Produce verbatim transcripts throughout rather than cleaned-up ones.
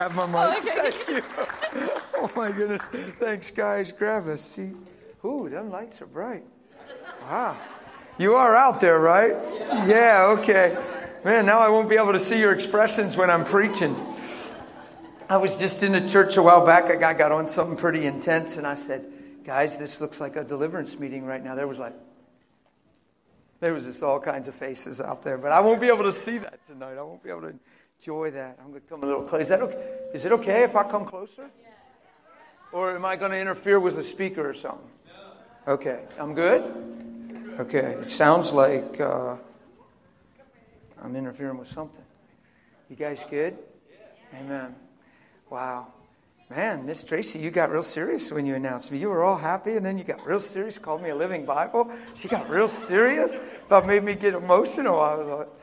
Have my mic. Oh, okay. Thank you. Oh my goodness. Thanks, guys. Grab a seat. Ooh, them lights are bright. Wow. You are out there, right? Yeah, okay. Man, now I won't be able to see your expressions when I'm preaching. I was just in a church a while back. A guy got on something pretty intense, and I said, guys, this looks like a deliverance meeting right now. There was like, there was just all kinds of faces out there, but I won't be able to see that tonight. I won't be able to enjoy that. I'm going to come a little closer. Is that okay? Is it okay if I come closer? Or am I going to interfere with the speaker or something? Okay. I'm good? Okay. It sounds like uh, I'm interfering with something. You guys good? Amen. Wow. Man, Miss Tracy, you got real serious when you announced me. You were all happy, and then you got real serious, called me a living Bible. She got real serious. Thought made me get emotional. I was like,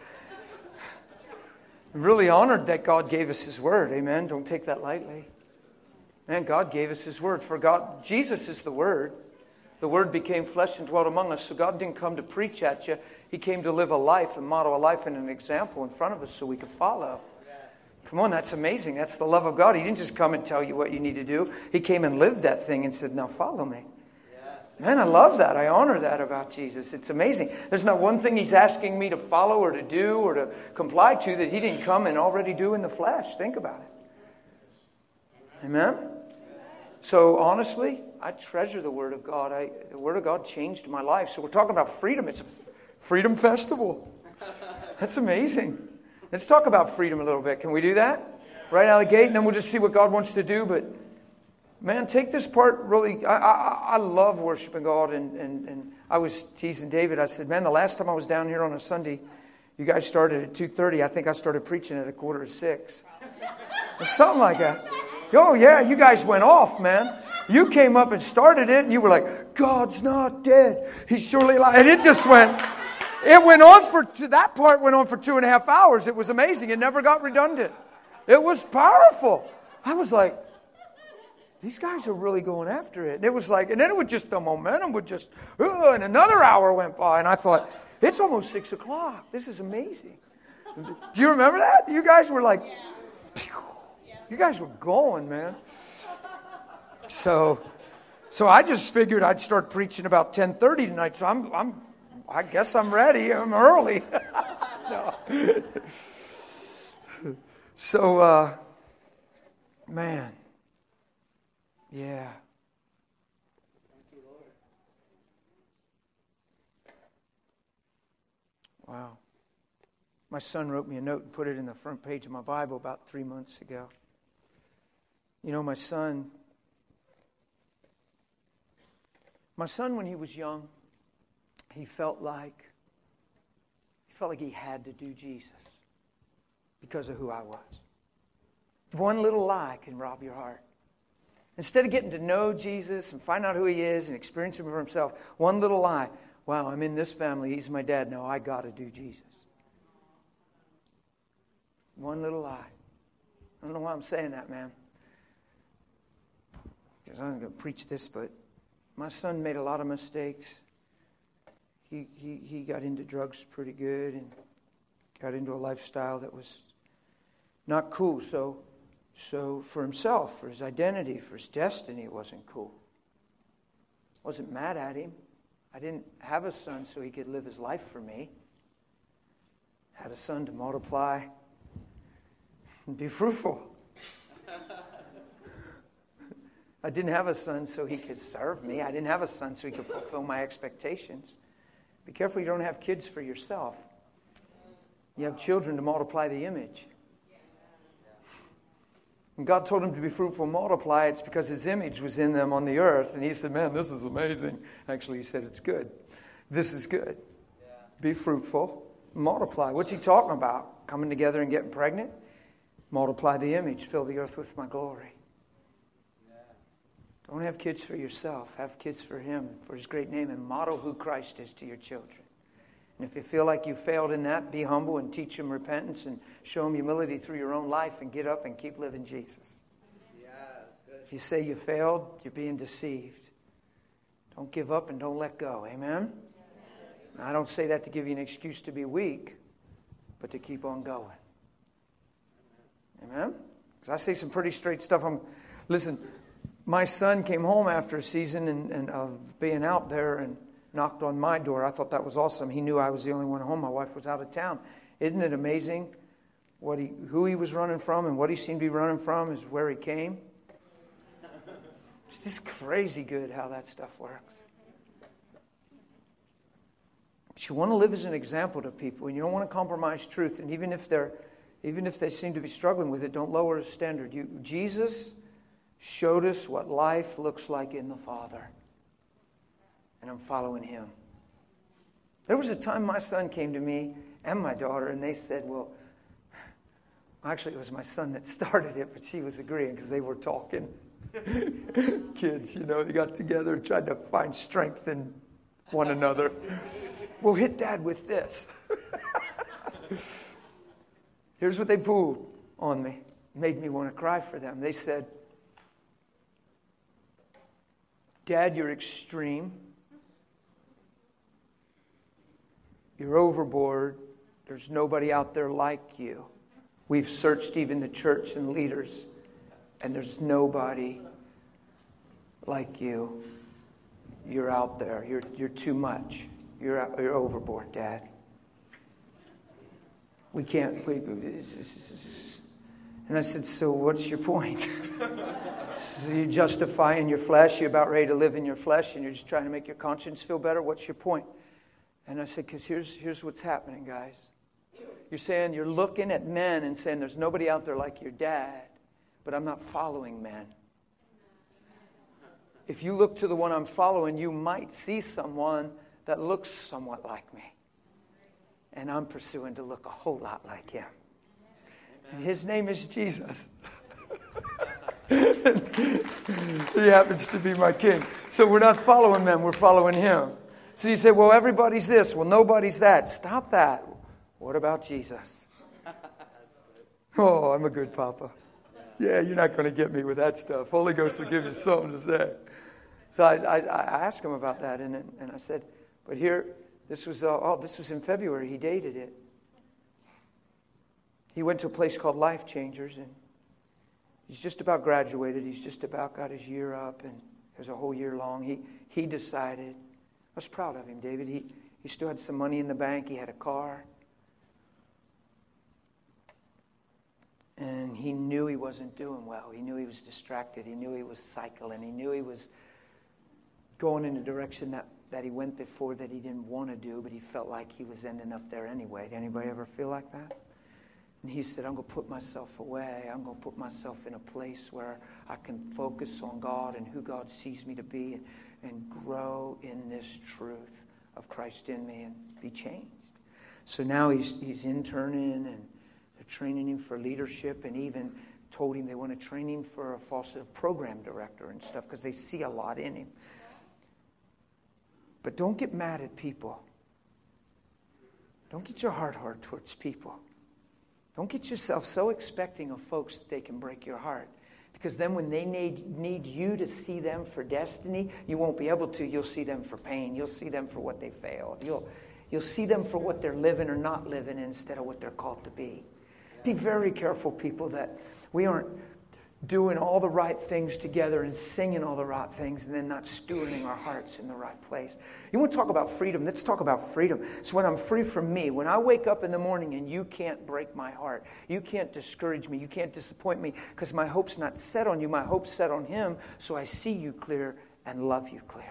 I'm really honored that God gave us His Word. Amen. Don't take that lightly. Man, God gave us His Word. For God, Jesus is the Word. The Word became flesh and dwelt among us. So God didn't come to preach at you. He came to live a life and model a life and an example in front of us so we could follow. Come on, that's amazing. That's the love of God. He didn't just come and tell you what you need to do. He came and lived that thing and said, now follow me. Man, I love that. I honor that about Jesus. It's amazing. There's not one thing He's asking me to follow or to do or to comply to that He didn't come and already do in the flesh. Think about it. Amen? So honestly, I treasure the Word of God. I, the Word of God changed my life. So we're talking about freedom. It's a freedom festival. That's amazing. Let's talk about freedom a little bit. Can we do that? Right out of the gate, and then we'll just see what God wants to do. But man, take this part really. I, I, I love worshiping God, and, and, and I was teasing David. I said, man, the last time I was down here on a Sunday, you guys started at two thirty. I think I started preaching at a quarter to six. Or something like that. Oh, yeah, you guys went off, man. You came up and started it, and you were like, God's not dead. He's surely alive. And it just went, it went on for, that part went on for two and a half hours. It was amazing. It never got redundant. It was powerful. I was like, these guys are really going after it. And it was like, and then it would just, the momentum would just, uh, and another hour went by. And I thought, it's almost six o'clock. This is amazing. Do you remember that? You guys were like, pew. You guys were going, man. So, so I just figured I'd start preaching about ten thirty tonight. So I'm, I'm, I guess I'm ready. I'm early. No. So, uh, man, yeah. Wow. My son wrote me a note and put it in the front page of my Bible about three months ago. You know, my son, my son when he was young, he felt like, he felt like he had to do Jesus because of who I was. One little lie can rob your heart. Instead of getting to know Jesus and find out who He is and experience Him for himself, one little lie, wow, I'm in this family, He's my dad, now I got to do Jesus. One little lie. I don't know why I'm saying that, man. Because I'm going to preach this, but my son made a lot of mistakes. He, he he got into drugs pretty good and got into a lifestyle that was not cool. So, so for himself, for his identity, for his destiny, it wasn't cool. I wasn't mad at him. I didn't have a son so he could live his life for me. I had a son to multiply and be fruitful. I didn't have a son so he could serve me. I didn't have a son so he could fulfill my expectations. Be careful you don't have kids for yourself. You have children to multiply the image. When God told him to be fruitful and multiply, it's because His image was in them on the earth. And He said, man, this is amazing. Actually, He said, it's good. This is good. Be fruitful, multiply. What's He talking about? Coming together and getting pregnant? Multiply the image. Fill the earth with my glory. Don't have kids for yourself. Have kids for Him, for His great name, and model who Christ is to your children. And if you feel like you failed in that, be humble and teach them repentance and show them humility through your own life and get up and keep living Jesus. Yeah, that's good. If you say you failed, you're being deceived. Don't give up and don't let go. Amen? Now, I don't say that to give you an excuse to be weak, but to keep on going. Amen? Because I say some pretty straight stuff. I'm, listen, my son came home after a season and, and of being out there and knocked on my door. I thought that was awesome. He knew I was the only one home. My wife was out of town. Isn't it amazing what he, who he was running from and what he seemed to be running from is where he came? It's just crazy good how that stuff works. But you want to live as an example to people, and you don't want to compromise truth. And even if they're, even if they seem to be struggling with it, don't lower the standard. You, Jesus showed us what life looks like in the Father, and I'm following Him. There was a time my son came to me and my daughter, and they said, "Well, actually, it was my son that started it, but she was agreeing because they were talking." Kids, you know, they got together and tried to find strength in one another. We'll hit Dad with this. Here's what they pulled on me. Made me want to cry for them. They said, "Dad, you're extreme. You're overboard. There's nobody out there like you. We've searched even the church and leaders, and there's nobody like you. You're out there. You're you're too much. You're out, you're overboard, Dad. We can't." We, and I said, "So what's your point? So you're justifying your flesh. You're about ready to live in your flesh, and you're just trying to make your conscience feel better. What's your point?" And I said, "Because here's here's what's happening, guys. You're saying you're looking at men and saying there's nobody out there like your dad, but I'm not following men. If you look to the one I'm following, you might see someone that looks somewhat like me. And I'm pursuing to look a whole lot like him. And his name is Jesus." He happens to be my king. So we're not following men, we're following him. So you say, "Well, everybody's this. Well, nobody's that." Stop that. What about Jesus? Oh, I'm a good papa. Yeah, you're not going to get me with that stuff. Holy Ghost will give you something to say. So I, I, I asked him about that, and and I said, "But here, this was uh, oh, this was in February. He dated it. He went to a place called Life Changers, and he's just about graduated. He's just about got his year up, and it was a whole year long. He he decided. I was proud of him, David. He he still had some money in the bank. He had a car." And he knew he wasn't doing well. He knew he was distracted. He knew he was cycling. He knew he was going in a direction that, that he went before that he didn't want to do, but he felt like he was ending up there anyway. Did anybody ever feel like that? And he said, "I'm going to put myself away. I'm going to put myself in a place where I can focus on God and who God sees me to be and, and grow in this truth of Christ in me and be changed." So now he's he's interning, and they're training him for leadership, and even told him they want to train him for a falsified program director and stuff because they see a lot in him. But don't get mad at people. Don't get your heart hard towards people. Don't get yourself so expecting of folks that they can break your heart. Because then when they need, need you to see them for destiny, you won't be able to. You'll see them for pain. You'll see them for what they failed. You'll, you'll see them for what they're living or not living instead of what they're called to be. Be very careful, people, that we aren't doing all the right things together and singing all the right things and then not stewarding our hearts in the right place. You want to talk about freedom? Let's talk about freedom. So when I'm free from me, when I wake up in the morning and you can't break my heart, you can't discourage me, you can't disappoint me because my hope's not set on you, my hope's set on Him, so I see you clear and love you clear.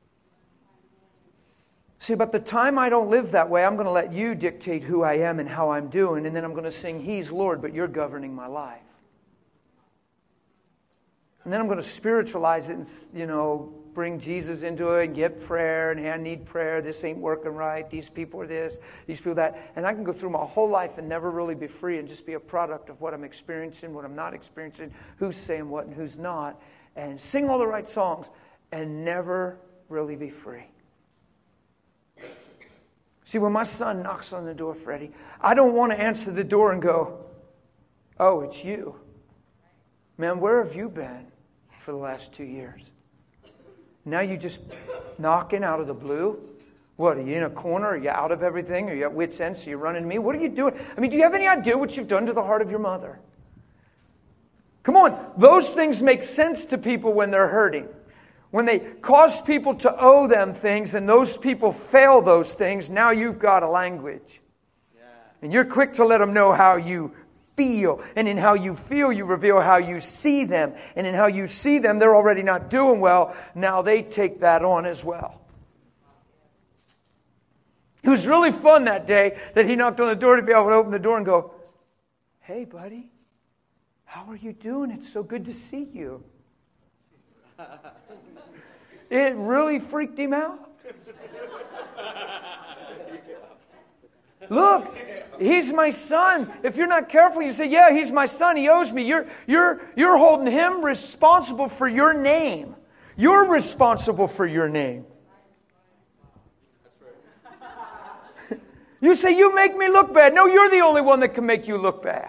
See, but the time I don't live that way, I'm going to let you dictate who I am and how I'm doing, and then I'm going to sing, He's Lord, but you're governing my life. And then I'm going to spiritualize it and, you know, bring Jesus into it and get prayer, and hey, I need prayer, this ain't working right, these people are this, these people that. And I can go through my whole life and never really be free and just be a product of what I'm experiencing, what I'm not experiencing, who's saying what and who's not, and sing all the right songs and never really be free. See, when my son knocks on the door, Freddie, I don't want to answer the door and go, "Oh, it's you. Man, where have you been for the last two years? Now you just knocking out of the blue? What, are you in a corner? Are you out of everything? Are you at wit's end? So you're running to me? What are you doing? I mean, do you have any idea what you've done to the heart of your mother? Come on, those things make sense to people when they're hurting. When they cause people to owe them things and those people fail those things, now you've got a language. Yeah. And you're quick to let them know how you feel. And in how you feel, you reveal how you see them. And in how you see them, they're already not doing well. Now they take that on as well. It was really fun that day that he knocked on the door to be able to open the door and go, "Hey, buddy, how are you doing? It's so good to see you." It really freaked him out. Look, he's my son. If you're not careful, you say, "Yeah, he's my son. He owes me." You're, you're, you're holding him responsible for your name. You're responsible for your name. You say, "You make me look bad." No, you're the only one that can make you look bad.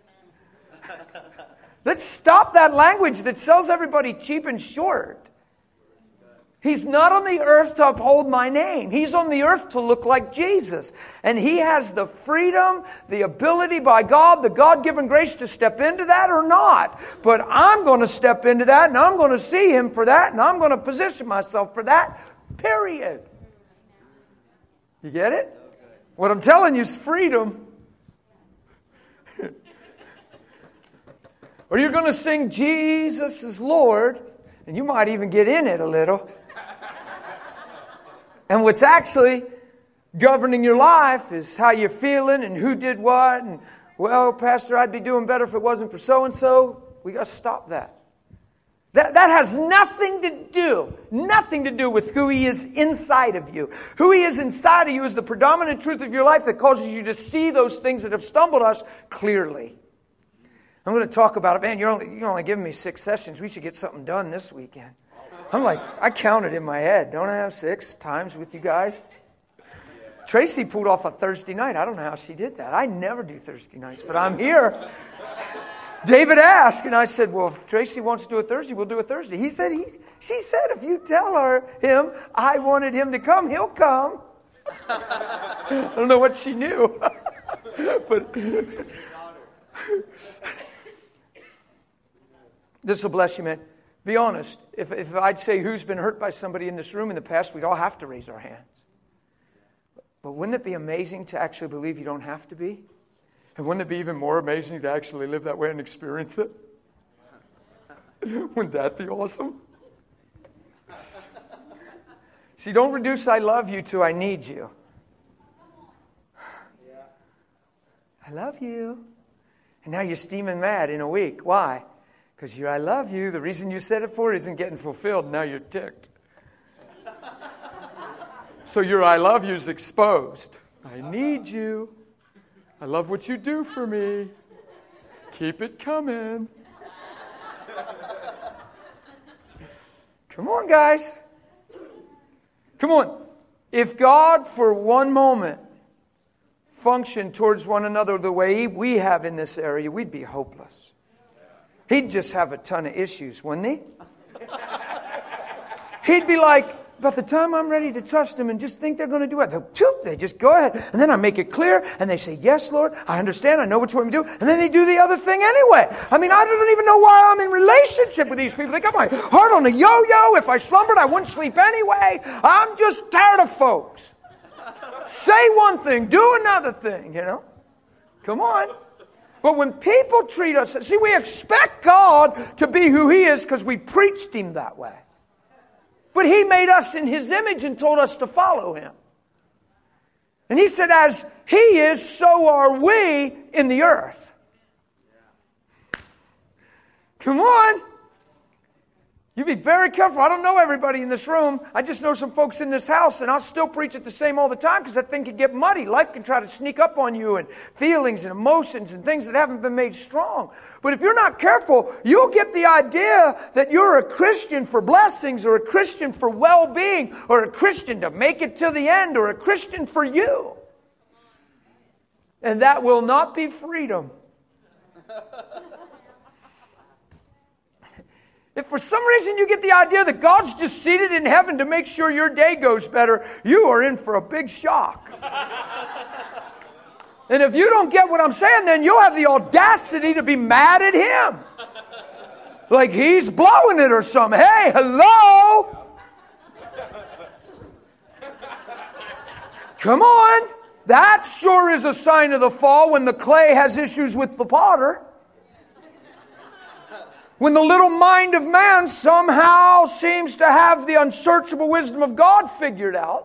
Let's stop that language that sells everybody cheap and short. He's not on the earth to uphold my name. He's on the earth to look like Jesus. And He has the freedom, the ability by God, the God-given grace to step into that or not. But I'm going to step into that, and I'm going to see Him for that, and I'm going to position myself for that, period. You get it? What I'm telling you is freedom. Or you're going to sing "Jesus is Lord," and you might even get in it a little. And what's actually governing your life is how you're feeling and who did what. And, "Well, Pastor, I'd be doing better if it wasn't for so-and-so." We got to stop that. That, that has nothing to do, nothing to do with who He is inside of you. Who He is inside of you is the predominant truth of your life that causes you to see those things that have stumbled us clearly. I'm going to talk about it. Man, you're only, you're only giving me six sessions. We should get something done this weekend. I'm like, I counted in my head. Don't I have six times with you guys? Tracy pulled off a Thursday night. I don't know how she did that. I never do Thursday nights, but I'm here. David asked, and I said, "Well, if Tracy wants to do a Thursday, we'll do a Thursday." He said, he, she said, "If you tell her, him, I wanted him to come, he'll come." I don't know what she knew. But this will bless you, man. Be honest. If, if I'd say who's been hurt by somebody in this room in the past, we'd all have to raise our hands. But wouldn't it be amazing to actually believe you don't have to be? And wouldn't it be even more amazing to actually live that way and experience it? Wouldn't that be awesome? See, don't reduce "I love you" to "I need you." I love you. And now you're steaming mad in a week. Why? Because your "I love you," the reason you said it for, isn't getting fulfilled. Now you're ticked. So your "I love you" is exposed. I need you. I love what you do for me. Keep it coming. Come on, guys. Come on. If God, for one moment, functioned towards one another the way we have in this area, we'd be hopeless. He'd just have a ton of issues, wouldn't he? He'd be like, "By the time I'm ready to trust Him and just think they're going to do it, they just go ahead. And then I make it clear and they say, 'Yes, Lord, I understand. I know what you want me to do.' And then they do the other thing anyway. I mean, I don't even know why I'm in relationship with these people. They got my heart on a yo-yo. If I slumbered, I wouldn't sleep anyway. I'm just tired of folks. Say one thing, do another thing, you know. Come on. But when people treat us, see, we expect God to be who He is because we preached Him that way. But He made us in His image and told us to follow Him. And He said, as He is, so are we in the earth. Come on. You be very careful. I don't know everybody in this room. I just know some folks in this house, and I'll still preach it the same all the time because that thing can get muddy. Life can try to sneak up on you, and feelings and emotions and things that haven't been made strong. But if you're not careful, you'll get the idea that you're a Christian for blessings, or a Christian for well-being, or a Christian to make it to the end, or a Christian for you. And that will not be freedom. If for some reason you get the idea that God's just seated in heaven to make sure your day goes better, you are in for a big shock. And if you don't get what I'm saying, then you'll have the audacity to be mad at Him. Like he's blowing it or something. Hey, hello? Come on. That sure is a sign of the fall when the clay has issues with the potter. When the little mind of man somehow seems to have the unsearchable wisdom of God figured out.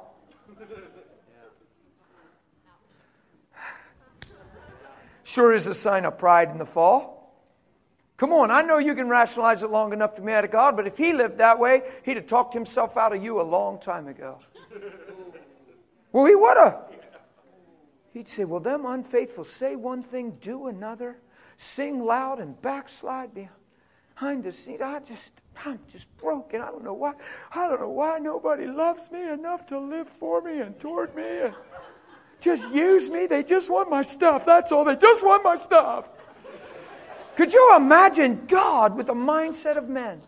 Sure is a sign of pride in the fall. Come on, I know you can rationalize it long enough to be mad at God, but if He lived that way, He'd have talked Himself out of you a long time ago. Well, He would have. He'd say, well, them unfaithful, say one thing, do another. Sing loud and backslide behind the scenes. I just, I'm just broken. I don't know why. I don't know why nobody loves me enough to live for me and toward me and just use me. They just want my stuff. That's all. They just want my stuff. Could you imagine God with the mindset of men?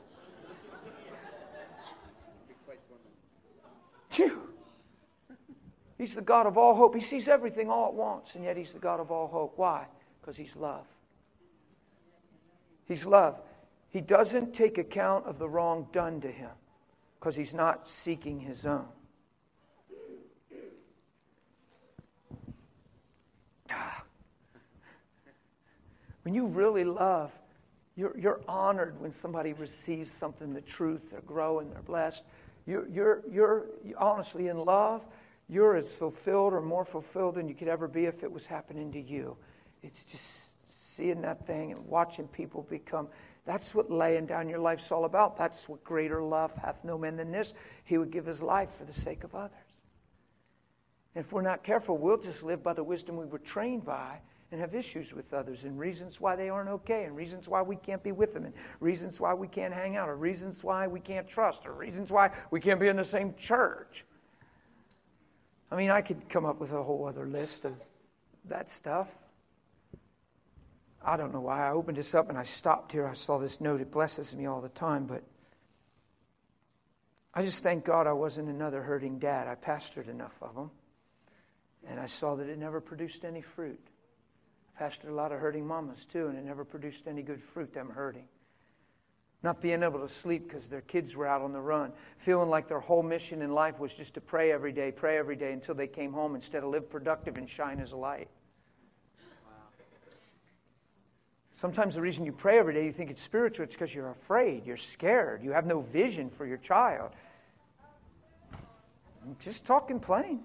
Phew. He's the God of all hope. He sees everything all at once, and yet He's the God of all hope. Why? Because He's love. He's love. He doesn't take account of the wrong done to Him because He's not seeking His own. Ah. When you really love, you're, you're honored when somebody receives something, the truth, they're growing, they're blessed. You're, you're, you're honestly in love. You're as fulfilled or more fulfilled than you could ever be if it was happening to you. It's just seeing that thing and watching people become. That's what laying down your life's all about. That's what greater love hath no man than this. He would give His life for the sake of others. And if we're not careful, we'll just live by the wisdom we were trained by and have issues with others and reasons why they aren't okay and reasons why we can't be with them and reasons why we can't hang out or reasons why we can't trust or reasons why we can't be in the same church. I mean, I could come up with a whole other list of that stuff. I don't know why I opened this up and I stopped here. I saw this note. It blesses me all the time, but I just thank God I wasn't another hurting dad. I pastored enough of them, and I saw that it never produced any fruit. I pastored a lot of hurting mamas too, and it never produced any good fruit, them hurting. Not being able to sleep because their kids were out on the run. Feeling like their whole mission in life was just to pray every day, pray every day until they came home instead of live productive and shine as a light. Wow. Sometimes the reason you pray every day, you think it's spiritual, it's because you're afraid, you're scared, you have no vision for your child. I'm just talking plain.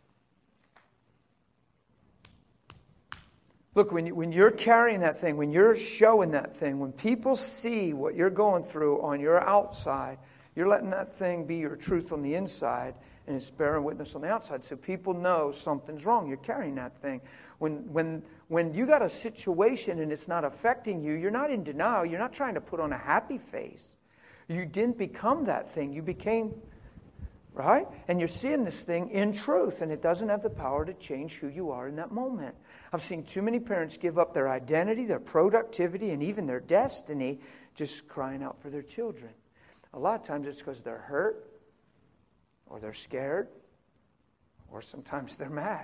Look, when, you, when you're carrying that thing, when you're showing that thing, when people see what you're going through on your outside, you're letting that thing be your truth on the inside, and it's bearing witness on the outside. So people know something's wrong. You're carrying that thing. When, when, when you got a situation and it's not affecting you, you're not in denial. You're not trying to put on a happy face. You didn't become that thing. You became... Right? And you're seeing this thing in truth, and it doesn't have the power to change who you are in that moment. I've seen too many parents give up their identity, their productivity, and even their destiny just crying out for their children. A lot of times it's because they're hurt, or they're scared, or sometimes they're mad.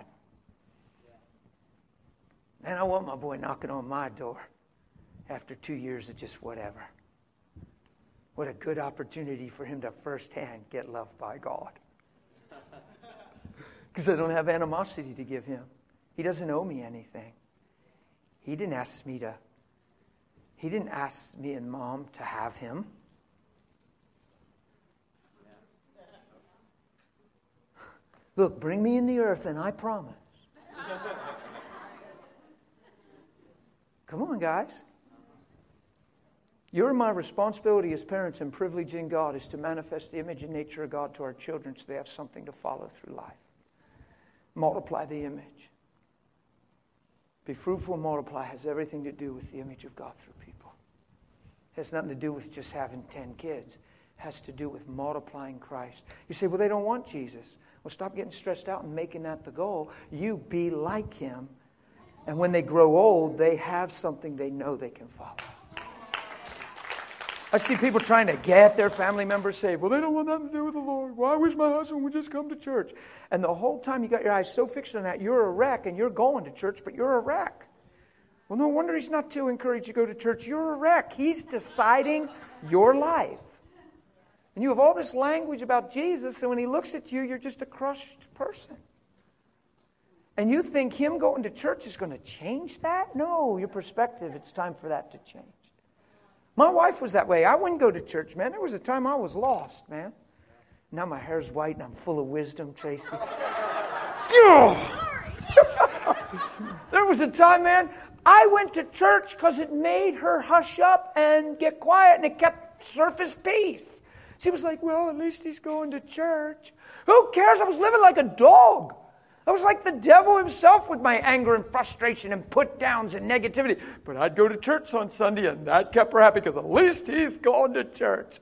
And I want my boy knocking on my door after two years of just whatever. What a good opportunity for him to firsthand get loved by God. Because I don't have animosity to give him. He doesn't owe me anything. He didn't ask me to, he didn't ask me and Mom to have him. Look, bring me in the earth and I promise. Come on, guys. Your and my responsibility as parents and privilege in God is to manifest the image and nature of God to our children so they have something to follow through life. Multiply the image. Be fruitful and multiply has everything to do with the image of God through people. It has nothing to do with just having ten kids. It has to do with multiplying Christ. You say, well, they don't want Jesus. Well, stop getting stressed out and making that the goal. You be like Him. And when they grow old, they have something they know they can follow. I see people trying to get their family members saved. Well, they don't want nothing to do with the Lord. Well, I wish my husband would just come to church. And the whole time you got your eyes so fixed on that, you're a wreck and you're going to church, but you're a wreck. Well, no wonder he's not too encouraged to go to church. You're a wreck. He's deciding your life. And you have all this language about Jesus, and when he looks at you, you're just a crushed person. And you think him going to church is going to change that? No, your perspective, it's time for that to change. My wife was that way. I wouldn't go to church, man. There was a time I was lost, man. Now my hair's white and I'm full of wisdom, Tracy. There was a time, man, I went to church because it made her hush up and get quiet, and it kept surface peace. She was like, well, at least he's going to church. Who cares? I was living like a dog. I was like the devil himself with my anger and frustration and put downs and negativity. But I'd go to church on Sunday, and that kept her happy because at least he's going to church.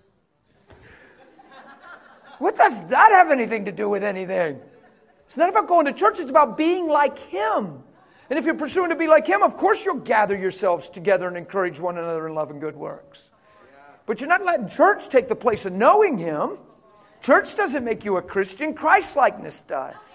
What does that have anything to do with anything? It's not about going to church. It's about being like him. And if you're pursuing to be like him, of course you'll gather yourselves together and encourage one another in love and good works. But you're not letting church take the place of knowing him. Church doesn't make you a Christian. Christ-likeness does.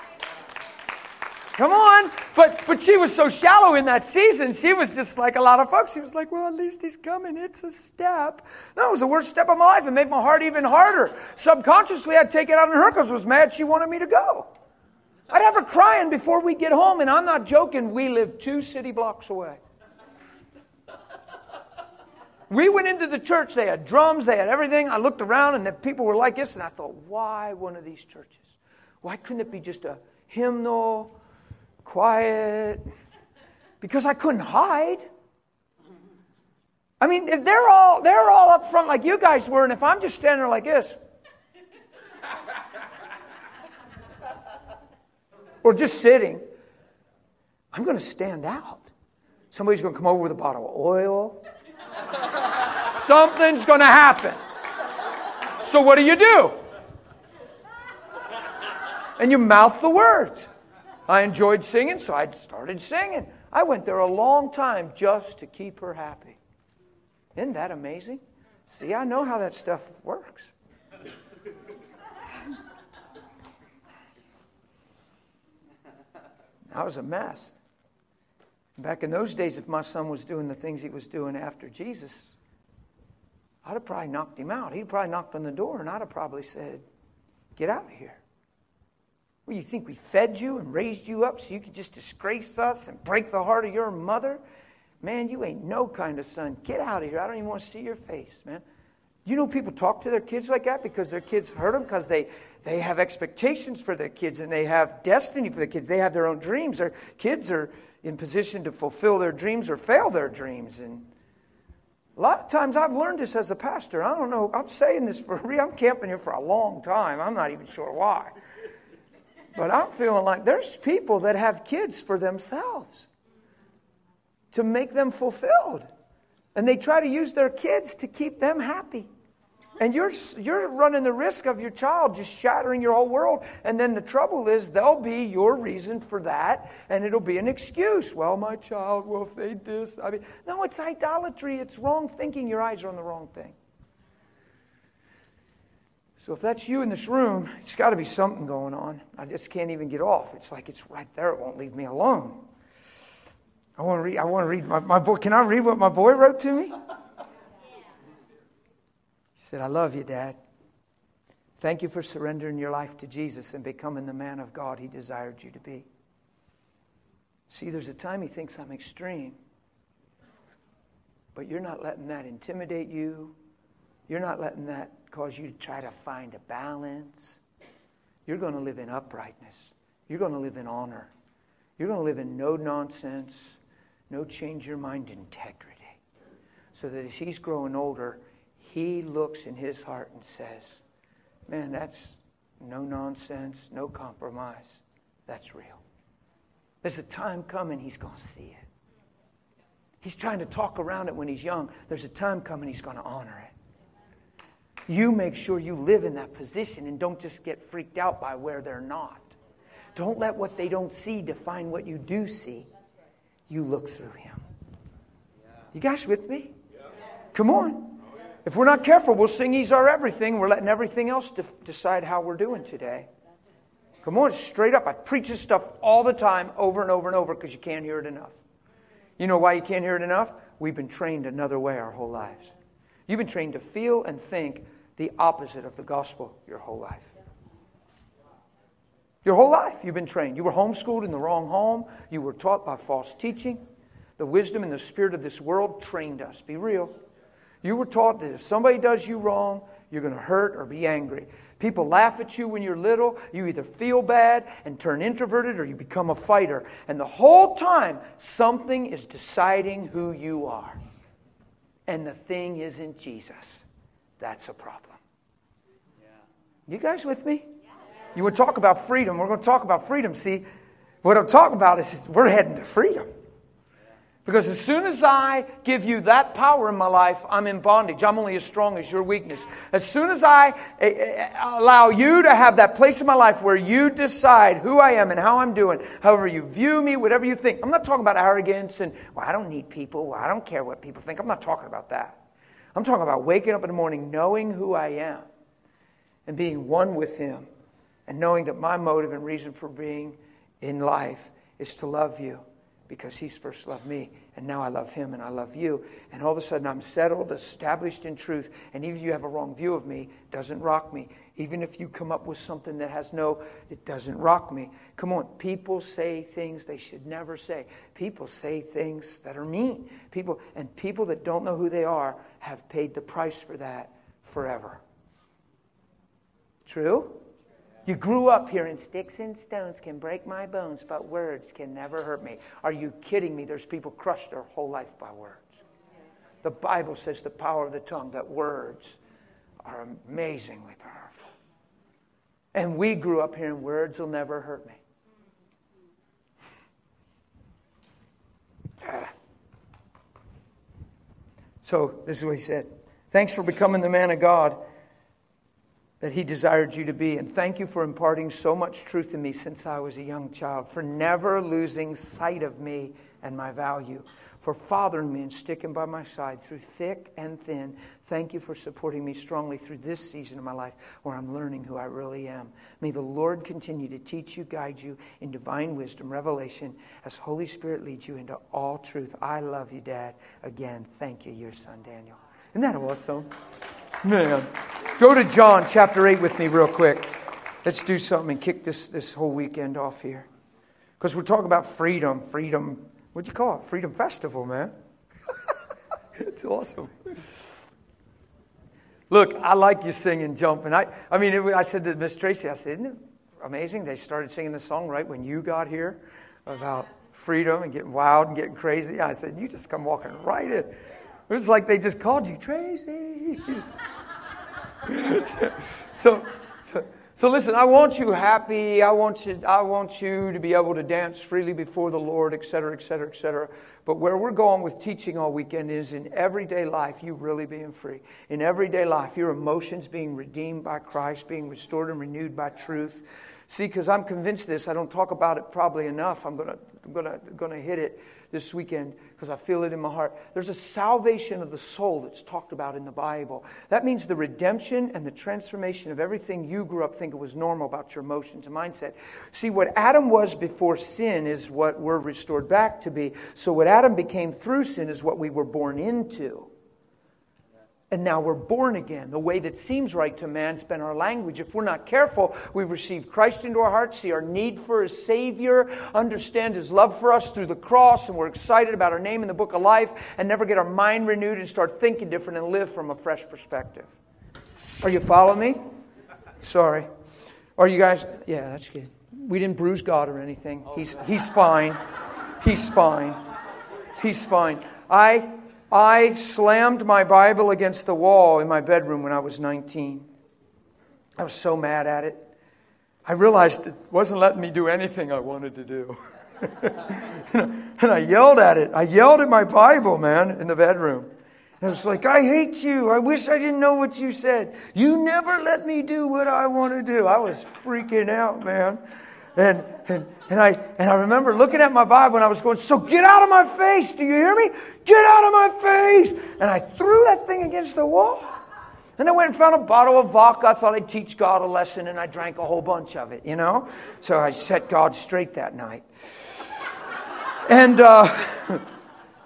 Come on. But but she was so shallow in that season. She was just like a lot of folks. She was like, well, at least he's coming. It's a step. No, it was the worst step of my life. It made my heart even harder. Subconsciously, I'd take it out on her because I was mad she wanted me to go. I'd have her crying before we get home. And I'm not joking. We live two city blocks away. We went into the church. They had drums. They had everything. I looked around and the people were like this. And I thought, why one of these churches? Why couldn't it be just a hymnal? Quiet, because I couldn't hide. I mean, if they're all they're all up front like you guys were, and if I'm just standing there like this, or just sitting, I'm going to stand out. Somebody's going to come over with a bottle of oil. Something's going to happen. So what do you do? And you mouth the words. I enjoyed singing, so I started singing. I went there a long time just to keep her happy. Isn't that amazing? See, I know how that stuff works. I was a mess. Back in those days, if my son was doing the things he was doing after Jesus, I'd have probably knocked him out. He'd probably knocked on the door, and I'd have probably said, get out of here. Well, you think we fed you and raised you up so you could just disgrace us and break the heart of your mother? Man, you ain't no kind of son. Get out of here. I don't even want to see your face, man. Do you know people talk to their kids like that because their kids hurt them? Because they, they have expectations for their kids and they have destiny for their kids. They have their own dreams. Their kids are in position to fulfill their dreams or fail their dreams. And a lot of times I've learned this as a pastor. I don't know. I'm saying this for real. I'm camping here for a long time. I'm not even sure why. But I'm feeling like there's people that have kids for themselves to make them fulfilled. And they try to use their kids to keep them happy. And you're you're running the risk of your child just shattering your whole world. And then the trouble is they'll be your reason for that. And it'll be an excuse. Well, my child, well, if they this. I mean, no, it's idolatry. It's wrong thinking. Your eyes are on the wrong thing. So if that's you in this room, it's got to be something going on. I just can't even get off. It's like it's right there. It won't leave me alone. I want to read. I want to read my, my boy. Can I read what my boy wrote to me? He said, "I love you, Dad. Thank you for surrendering your life to Jesus and becoming the man of God He desired you to be. See, there's a time he thinks I'm extreme, but you're not letting that intimidate you. You're not letting that cause you to try to find a balance. You're going to live in uprightness. You're going to live in honor. You're going to live in no nonsense, no change your mind integrity. So that as he's growing older, he looks in his heart and says, man, that's no nonsense, no compromise. That's real. There's a time coming he's going to see it. He's trying to talk around it when he's young. There's a time coming he's going to honor it. You make sure you live in that position and don't just get freaked out by where they're not. Don't let what they don't see define what you do see. You look through him. You guys with me? Come on. If we're not careful, we'll sing He's Our Everything. We're letting everything else de- decide how we're doing today. Come on, straight up. I preach this stuff all the time, over and over and over, because you can't hear it enough. You know why you can't hear it enough? We've been trained another way our whole lives. You've been trained to feel and think the opposite of the gospel your whole life. Your whole life you've been trained. You were homeschooled in the wrong home. You were taught by false teaching. The wisdom and the spirit of this world trained us. Be real. You were taught that if somebody does you wrong, you're going to hurt or be angry. People laugh at you when you're little. You either feel bad and turn introverted or you become a fighter. And the whole time, something is deciding who you are. And the thing isn't Jesus. That's a problem. You guys with me? You would talk about freedom. We're going to talk about freedom. See, what I'm talking about is we're heading to freedom. Because as soon as I give you that power in my life, I'm in bondage. I'm only as strong as your weakness. As soon as I allow you to have that place in my life where you decide who I am and how I'm doing, however you view me, whatever you think. I'm not talking about arrogance and, well, I don't need people. Well, I don't care what people think. I'm not talking about that. I'm talking about waking up in the morning knowing who I am and being one with Him and knowing that my motive and reason for being in life is to love you. Because He's first loved me, and now I love Him, and I love you. And all of a sudden I'm settled, established in truth. And even if you have a wrong view of me, it doesn't rock me. Even if you come up with something that has no, it doesn't rock me. Come on, people say things they should never say. People say things that are mean. People and people that don't know who they are have paid the price for that forever. True? You grew up hearing sticks and stones can break my bones, but words can never hurt me. Are you kidding me? There's people crushed their whole life by words. The Bible says the power of the tongue, that words are amazingly powerful. And we grew up hearing words will never hurt me. So this is what he said. Thanks for becoming the man of God that He desired you to be. And thank you for imparting so much truth in me since I was a young child. For never losing sight of me and my value. For fathering me and sticking by my side through thick and thin. Thank you for supporting me strongly through this season of my life where I'm learning who I really am. May the Lord continue to teach you, guide you in divine wisdom, revelation, as Holy Spirit leads you into all truth. I love you, Dad. Again, thank you, your son, Daniel. Isn't that awesome? Man. Go to John chapter eight with me real quick. Let's do something and kick this, this whole weekend off here. Because we're talking about freedom. Freedom, what'd you call it? Freedom Festival, man. It's awesome. Look, I like you singing, jumping. I, I mean, it, I said to Miss Tracy, I said, isn't it amazing? They started singing the song right when you got here about freedom and getting wild and getting crazy. I said, you just come walking right in. It was like they just called you, Tracy. so, so, so listen, I want you happy. I want you, I want you to be able to dance freely before the Lord, et cetera, et cetera, et cetera. But where we're going with teaching all weekend is in everyday life, you really being free. In everyday life, your emotions being redeemed by Christ, being restored and renewed by truth. See, because I'm convinced of this, I don't talk about it probably enough. I'm gonna, I'm gonna, gonna hit it this weekend because I feel it in my heart. There's a salvation of the soul that's talked about in the Bible. That means the redemption and the transformation of everything you grew up thinking was normal about your emotions and mindset. See, what Adam was before sin is what we're restored back to be. So what Adam became through sin is what we were born into. And now we're born again. The way that seems right to man's been our language. If we're not careful, we receive Christ into our hearts, see our need for a Savior, understand His love for us through the cross, and we're excited about our name in the book of life, and never get our mind renewed and start thinking different and live from a fresh perspective. Are you following me? Sorry. Are you guys? Yeah, that's good. We didn't bruise God or anything. He's He's fine. He's fine. He's fine. I... I slammed my Bible against the wall in my bedroom when I was nineteen. I was so mad at it. I realized it wasn't letting me do anything I wanted to do. And I yelled at it. I yelled at my Bible, man, in the bedroom. And I was like, I hate you. I wish I didn't know what you said. You never let me do what I want to do. I was freaking out, man. And and and I and I remember looking at my Bible and I was going, so get out of my face. Do you hear me? Get out of my face. And I threw that thing against the wall. And I went and found a bottle of vodka. I thought I'd teach God a lesson, and I drank a whole bunch of it, you know. So I set God straight that night. And uh,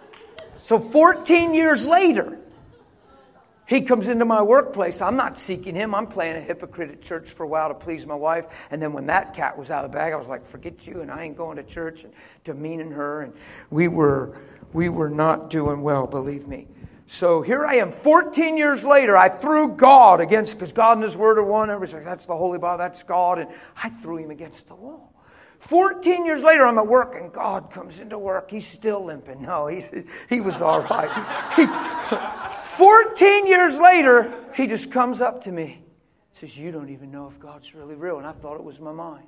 So fourteen years later, he comes into my workplace. I'm not seeking him. I'm playing a hypocrite at church for a while to please my wife. And then when that cat was out of the bag, I was like, forget you, and I ain't going to church, and demeaning her. And we were we were not doing well, believe me. So here I am, fourteen years later. I threw God against, because God and His Word are one. Everybody's like, that's the Holy Bible, that's God. And I threw Him against the wall. fourteen years later, I'm at work, and God comes into work. He's still limping. No, he's, he was all right. He, fourteen years later, He just comes up to me. Says, you don't even know if God's really real. And I thought it was my mind.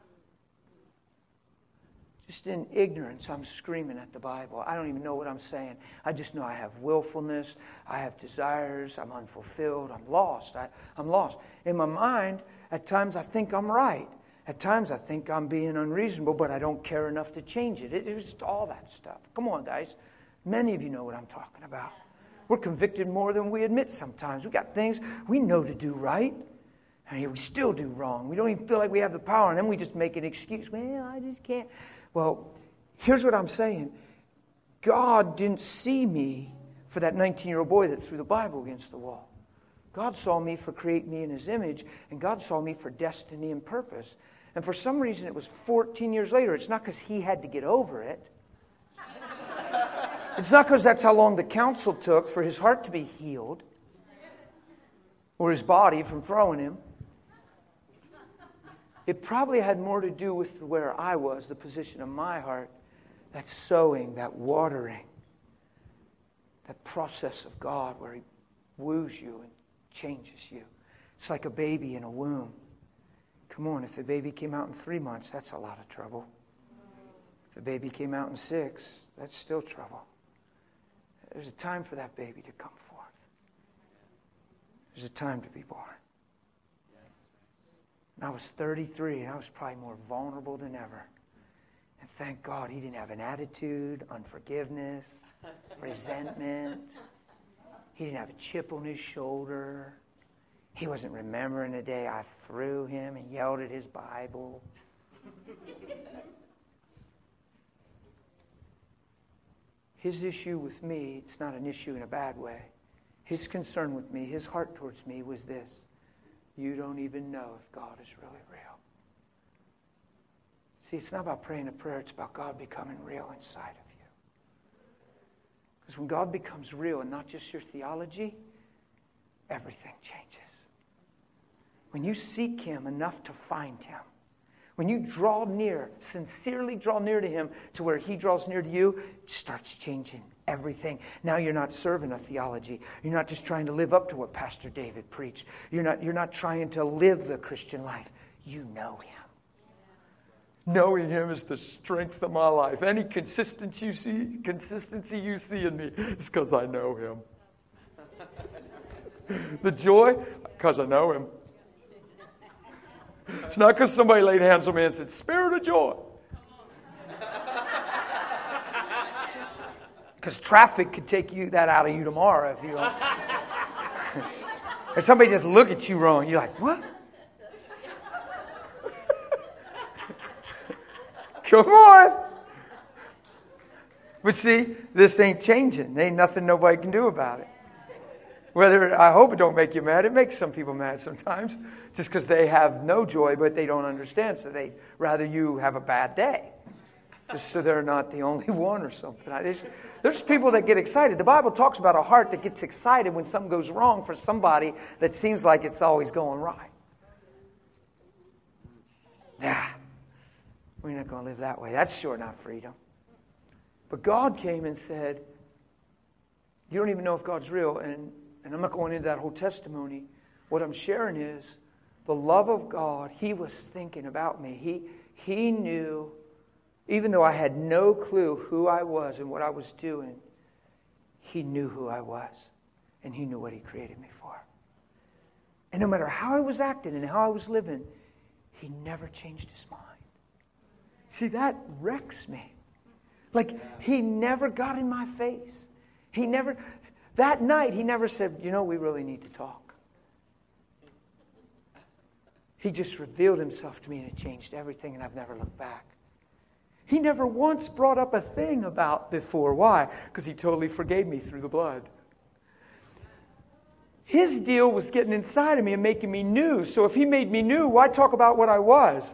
Just in ignorance, I'm screaming at the Bible. I don't even know what I'm saying. I just know I have willfulness. I have desires. I'm unfulfilled. I'm lost. I, I'm lost. In my mind, at times I think I'm right. At times I think I'm being unreasonable, but I don't care enough to change it. It, it was just all that stuff. Come on, guys. Many of you know what I'm talking about. We're convicted more than we admit sometimes. We got things we know to do right. I mean, we still do wrong. We don't even feel like we have the power, and then we just make an excuse. Well, I just can't. Well, here's what I'm saying. God didn't see me for that nineteen-year-old boy that threw the Bible against the wall. God saw me for creating me in His image, and God saw me for destiny and purpose. And for some reason, it was fourteen years later. It's not because He had to get over it. It's not because that's how long the counsel took for His heart to be healed or His body from throwing Him. It probably had more to do with where I was, the position of my heart, that sowing, that watering, that process of God where He woos you and changes you. It's like a baby in a womb. Come on, if the baby came out in three months, that's a lot of trouble. If the baby came out in six, that's still trouble. There's a time for that baby to come forth. There's a time to be born. And I was thirty-three, and I was probably more vulnerable than ever. And thank God He didn't have an attitude, unforgiveness, resentment. He didn't have a chip on His shoulder. He wasn't remembering the day I threw him and yelled at his Bible. His issue with me, it's not an issue in a bad way. His concern with me, His heart towards me was this. You don't even know if God is really real. See, it's not about praying a prayer. It's about God becoming real inside of you. Because when God becomes real and not just your theology, everything changes. When you seek Him enough to find Him, when you draw near, sincerely draw near to Him to where He draws near to you, it starts changing everything. Now you're not serving a theology. You're not just trying to live up to what Pastor David preached. You're not, you're not trying to live the Christian life. You know Him. Knowing Him is the strength of my life. Any consistency you see, consistency you see in me is because I know Him. The joy, because I know Him. It's not because somebody laid hands on me and said, Spirit of joy. Because traffic could take you that out of you tomorrow if you don't. Or somebody just look at you wrong. You're like, what? Come on. But see, this ain't changing. There ain't nothing nobody can do about it. Whether, I hope it don't make you mad. It makes some people mad sometimes. Just because they have no joy, but they don't understand. So they'd rather you have a bad day. Just so they're not the only one or something. There's, there's people that get excited. The Bible talks about a heart that gets excited when something goes wrong for somebody that seems like it's always going right. Yeah. We're not going to live that way. That's sure not freedom. But God came and said, you don't even know if God's real. And, and I'm not going into that whole testimony. What I'm sharing is the love of God. He was thinking about me. He, he knew, even though I had no clue who I was and what I was doing, He knew who I was. And He knew what He created me for. And no matter how I was acting and how I was living, He never changed His mind. See, that wrecks me. Like, He never got in my face. He never, that night, He never said, you know, we really need to talk. He just revealed Himself to me and it changed everything, and I've never looked back. He never once brought up a thing about before. Why? Because He totally forgave me through the blood. His deal was getting inside of me and making me new. So if He made me new, why talk about what I was?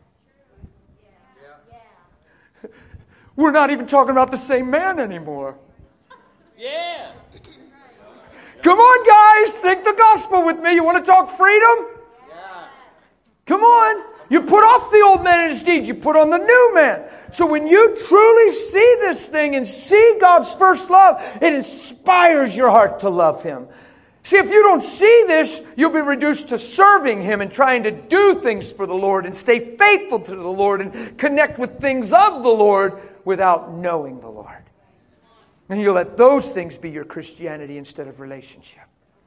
We're not even talking about the same man anymore. Yeah. Come on, guys. Think the gospel with me. You want to talk freedom? Yeah. Come on. You put off the old man and his deeds. You put on the new man. So when you truly see this thing and see God's first love, it inspires your heart to love Him. See, if you don't see this, you'll be reduced to serving Him and trying to do things for the Lord and stay faithful to the Lord and connect with things of the Lord without knowing the Lord. And you let those things be your Christianity instead of relationship.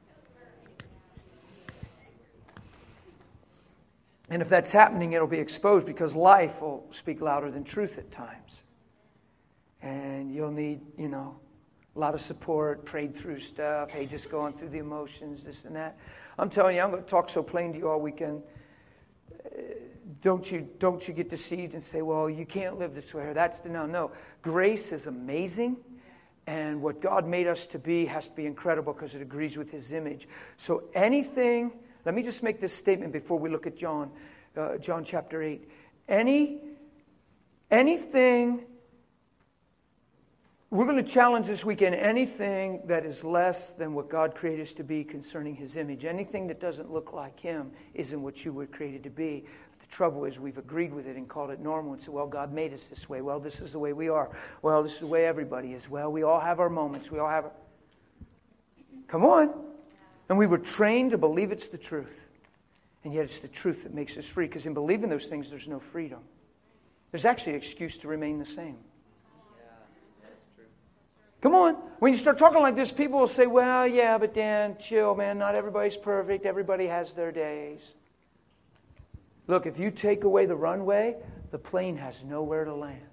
And if that's happening, it'll be exposed because life will speak louder than truth at times. And you'll need, you know, a lot of support, prayed through stuff. Hey, just going through the emotions, this and that. I'm telling you, I'm going to talk so plain to you all weekend. Don't you, don't you get deceived and say, well, you can't live this way or that's the no. No, grace is amazing. And what God made us to be has to be incredible because it agrees with His image. So anything, let me just make this statement before we look at John, uh, John chapter eight. Any, anything, we're going to challenge this weekend anything that is less than what God created us to be concerning His image. Anything that doesn't look like Him isn't what you were created to be. The trouble is we've agreed with it and called it normal and said, well, God made us this way. Well, this is the way we are. Well, this is the way everybody is. Well, we all have our moments. We all have... Come on. And we were trained to believe it's the truth. And yet it's the truth that makes us free. Because in believing those things, there's no freedom. There's actually an excuse to remain the same. Yeah, that's true. Come on. When you start talking like this, people will say, well, yeah, but Dan, chill, man. Not everybody's perfect. Everybody has their days. Look, if you take away the runway, the plane has nowhere to land.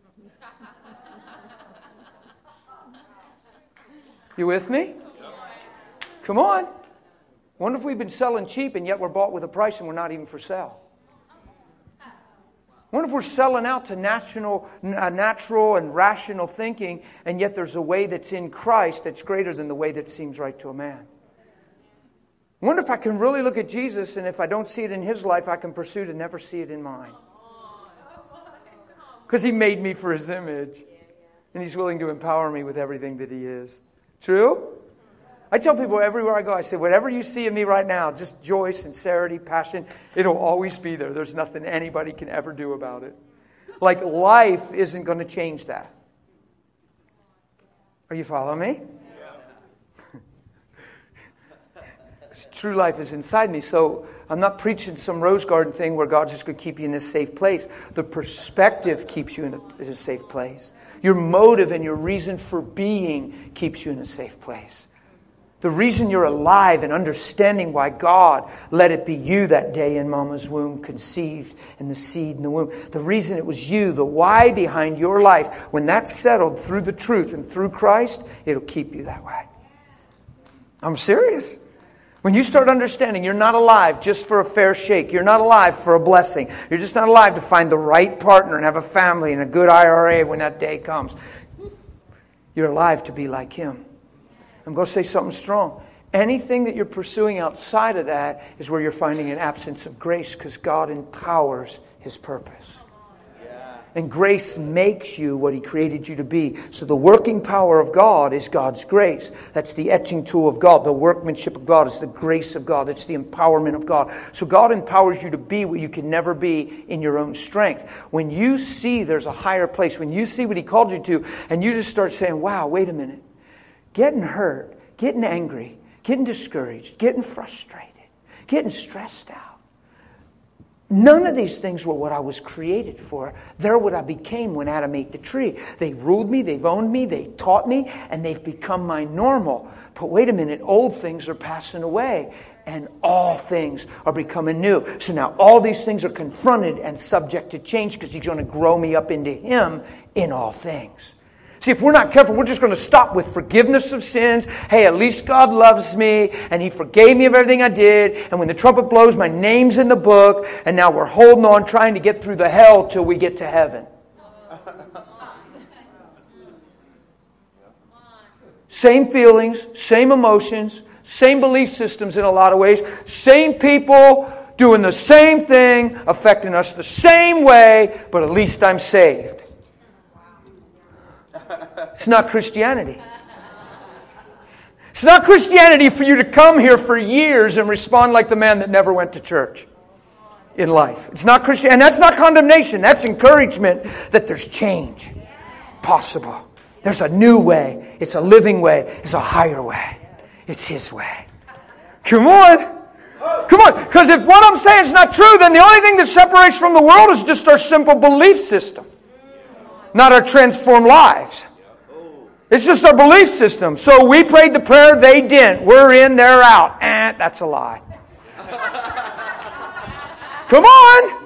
You with me? Come on. Wonder if we've been selling cheap and yet we're bought with a price and we're not even for sale. Wonder if we're selling out to national, uh, natural and rational thinking and yet there's a way that's in Christ that's greater than the way that seems right to a man. Wonder if I can really look at Jesus and if I don't see it in His life, I can pursue to never see it in mine. Because He made me for His image. And He's willing to empower me with everything that He is. True? I tell people everywhere I go, I say, whatever you see in me right now, just joy, sincerity, passion, it'll always be there. There's nothing anybody can ever do about it. Like life isn't going to change that. Are you following me? True life is inside me. So I'm not preaching some rose garden thing where God's just going to keep you in this safe place. The perspective keeps you in a, in a safe place. Your motive and your reason for being keeps you in a safe place. The reason you're alive and understanding why God let it be you that day in mama's womb, conceived in the seed in the womb. The reason it was you, the why behind your life, when that's settled through the truth and through Christ, it'll keep you that way. I'm serious. When you start understanding you're not alive just for a fair shake. You're not alive for a blessing. You're just not alive to find the right partner and have a family and a good I R A when that day comes. You're alive to be like Him. I'm going to say something strong. Anything that you're pursuing outside of that is where you're finding an absence of grace because God empowers His purpose. And grace makes you what He created you to be. So the working power of God is God's grace. That's the etching tool of God. The workmanship of God is the grace of God. It's the empowerment of God. So God empowers you to be what you can never be in your own strength. When you see there's a higher place, when you see what He called you to, and you just start saying, wow, wait a minute. Getting hurt, getting angry, getting discouraged, getting frustrated, getting stressed out. None of these things were what I was created for. They're what I became when Adam ate the tree. They ruled me, they've owned me, they taught me, and they've become my normal. But wait a minute, old things are passing away, and all things are becoming new. So now all these things are confronted and subject to change because He's going to grow me up into Him in all things. See, if we're not careful, we're just going to stop with forgiveness of sins. Hey, at least God loves me, and He forgave me of everything I did. And when the trumpet blows, my name's in the book. And now we're holding on, trying to get through the hell till we get to heaven. Same feelings, same emotions, same belief systems in a lot of ways, same people doing the same thing, affecting us the same way, but at least I'm saved. It's not Christianity. It's not Christianity for you to come here for years and respond like the man that never went to church in life. It's not Christian, and that's not condemnation. That's encouragement that there's change possible. There's a new way. It's a living way. It's a higher way. It's His way. Come on. Come on. Because if what I'm saying is not true, then the only thing that separates from the world is just our simple belief system. Not our transformed lives. It's just our belief system. So we prayed the prayer, they didn't. We're in, they're out. Eh, that's a lie. Come on.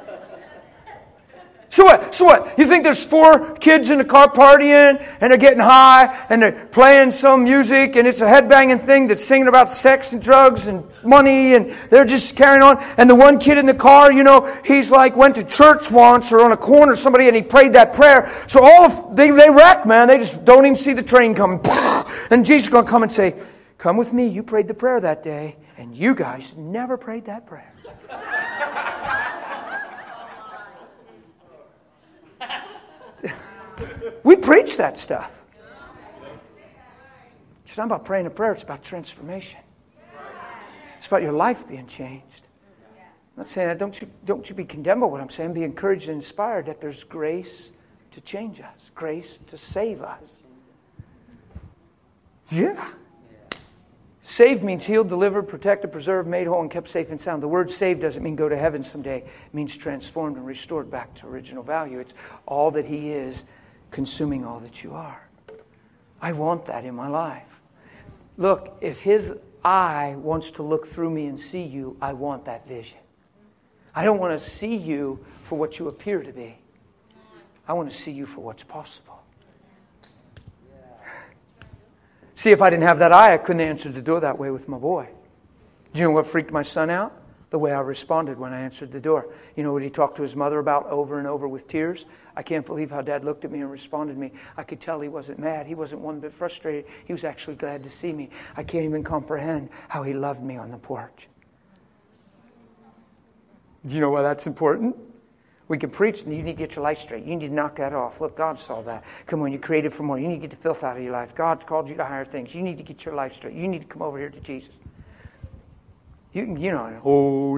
So what? So what? You think there's four kids in the car partying and they're getting high and they're playing some music and it's a headbanging thing that's singing about sex and drugs and money and they're just carrying on. And the one kid in the car, you know, he's like went to church once or on a corner somebody and he prayed that prayer. So all of they they wreck, man. They just don't even see the train coming. And Jesus is going to come and say, "Come with me. You prayed the prayer that day, and you guys never prayed that prayer." We preach that stuff. It's not about praying a prayer. It's about transformation. It's about your life being changed. I'm not saying that. Don't you, don't you be condemned by what I'm saying. Be encouraged and inspired that there's grace to change us. Grace to save us. Yeah. Saved means healed, delivered, protected, preserved, made whole, and kept safe and sound. The word saved doesn't mean go to heaven someday. It means transformed and restored back to original value. It's all that He is, consuming all that you are. I want that in my life. Look, if His eye wants to look through me and see you, I want that vision. I don't want to see you for what you appear to be. I want to see you for what's possible. See, if I didn't have that eye, I couldn't answer the door that way with my boy. Do you know what freaked my son out? The way I responded when I answered the door. You know what he talked to his mother about over and over with tears? I can't believe how Dad looked at me and responded to me. I could tell he wasn't mad. He wasn't one bit frustrated. He was actually glad to see me. I can't even comprehend how he loved me on the porch. Do you know why that's important? We can preach and you need to get your life straight. You need to knock that off. Look, God saw that. Come on, you're created for more. You need to get the filth out of your life. God called you to higher things. You need to get your life straight. You need to come over here to Jesus. You can, you know, oh,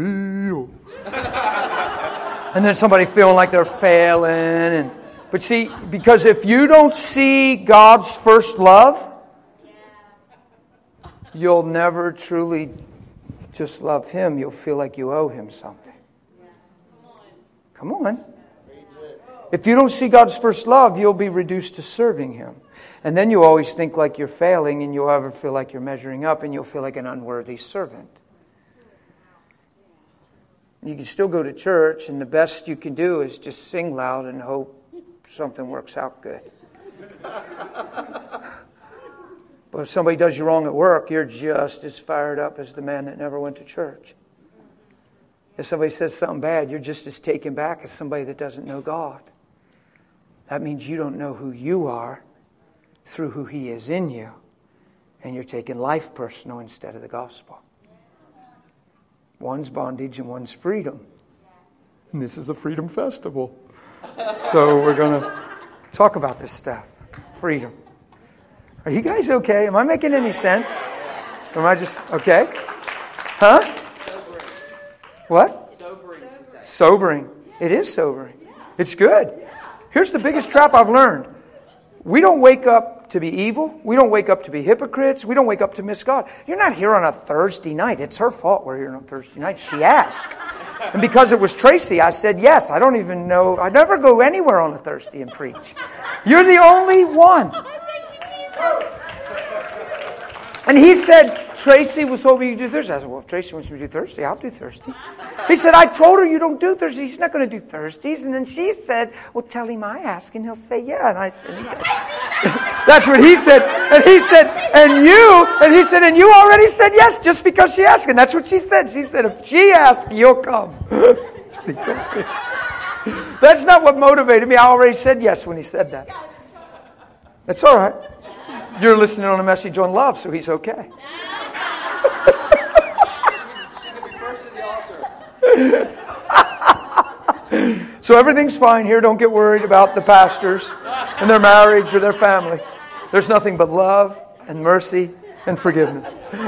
and then somebody feeling like they're failing. And but see, because if you don't see God's first love, you'll never truly just love Him. You'll feel like you owe Him something. Come on. If you don't see God's first love, you'll be reduced to serving Him. And then you always think like you're failing, and you'll ever feel like you're measuring up, and you'll feel like an unworthy servant. You can still go to church, and the best you can do is just sing loud and hope something works out good. But if somebody does you wrong at work, you're just as fired up as the man that never went to church. If somebody says something bad, you're just as taken back as somebody that doesn't know God. That means you don't know who you are through who He is in you. And you're taking life personal instead of the gospel. One's bondage and one's freedom. And this is a freedom festival. So we're going to talk about this stuff. Freedom. Are you guys okay? Am I making any sense? Or am I just, okay? Huh? Sobering. What? Sobering. Sobering. It is sobering. It's good. Here's the biggest trap I've learned. We don't wake up to be evil. We don't wake up to be hypocrites. We don't wake up to miss God. You're not here on a Thursday night. It's her fault we're here on Thursday night. She asked. And because it was Tracy, I said yes. I don't even know. I never go anywhere on a Thursday and preach. You're the only one. And he said, Tracy was hoping you do Thursday. I said, well, if Tracy wants me to do Thursday, I'll do Thursday. He said, I told her you don't do Thursdays. He's not going to do Thursdays. And then she said, well, tell him I ask and he'll say yeah. And I said, and he said that's what he said. And he said, and you, and he said, and you already said yes just because she asked. And that's what she said. She said, if she asks, you'll come. That's what he told me. That's not what motivated me. I already said yes when he said that. That's all right. You're listening on a message on love, so he's okay. She could be first to the altar. So everything's fine here. Don't get worried about the pastors and their marriage or their family. There's nothing but love and mercy and forgiveness.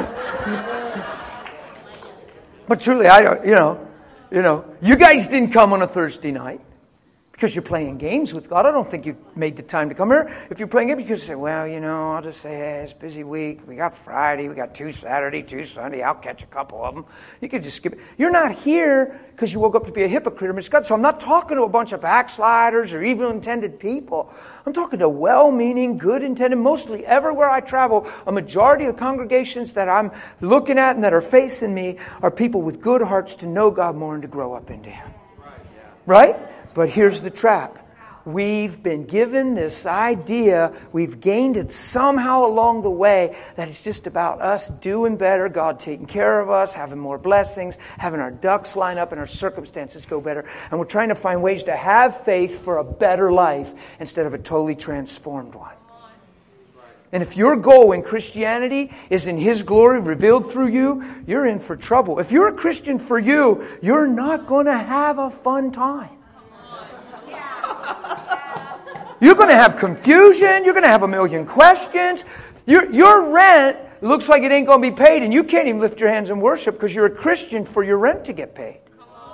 But truly, I don't, you know, you know, you guys didn't come on a Thursday night because you're playing games with God. I don't think you made the time to come here. If you're playing games, you could say, well, you know, I'll just say, hey, it's a busy week. We got Friday. We got two Saturday, two Sunday. I'll catch a couple of them. You could just skip it. You're not here because you woke up to be a hypocrite or misguided. So I'm not talking to a bunch of backsliders or evil-intended people. I'm talking to well-meaning, good-intended, mostly everywhere I travel, a majority of the congregations that I'm looking at and that are facing me are people with good hearts to know God more and to grow up into Him. Right? But here's the trap. We've been given this idea, we've gained it somehow along the way, that it's just about us doing better, God taking care of us, having more blessings, having our ducks line up and our circumstances go better. And we're trying to find ways to have faith for a better life instead of a totally transformed one. And if your goal in Christianity is in His glory revealed through you, you're in for trouble. If you're a Christian for you, you're not going to have a fun time. You're going to have confusion. You're going to have a million questions. Your, your rent looks like it ain't going to be paid, and you can't even lift your hands and worship because you're a Christian for your rent to get paid.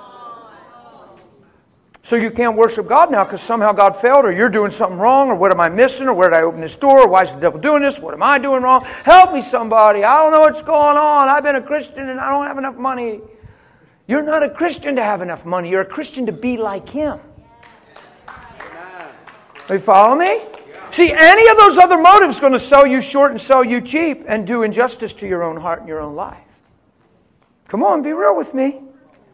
So you can't worship God now because somehow God failed, or you're doing something wrong, or what am I missing, or where did I open this door, or why is the devil doing this, what am I doing wrong? Help me, somebody. I don't know what's going on. I've been a Christian and I don't have enough money. You're not a Christian to have enough money. You're a Christian to be like Him. You follow me? Yeah. See, any of those other motives are going to sell you short and sell you cheap and do injustice to your own heart and your own life. Come on, be real with me.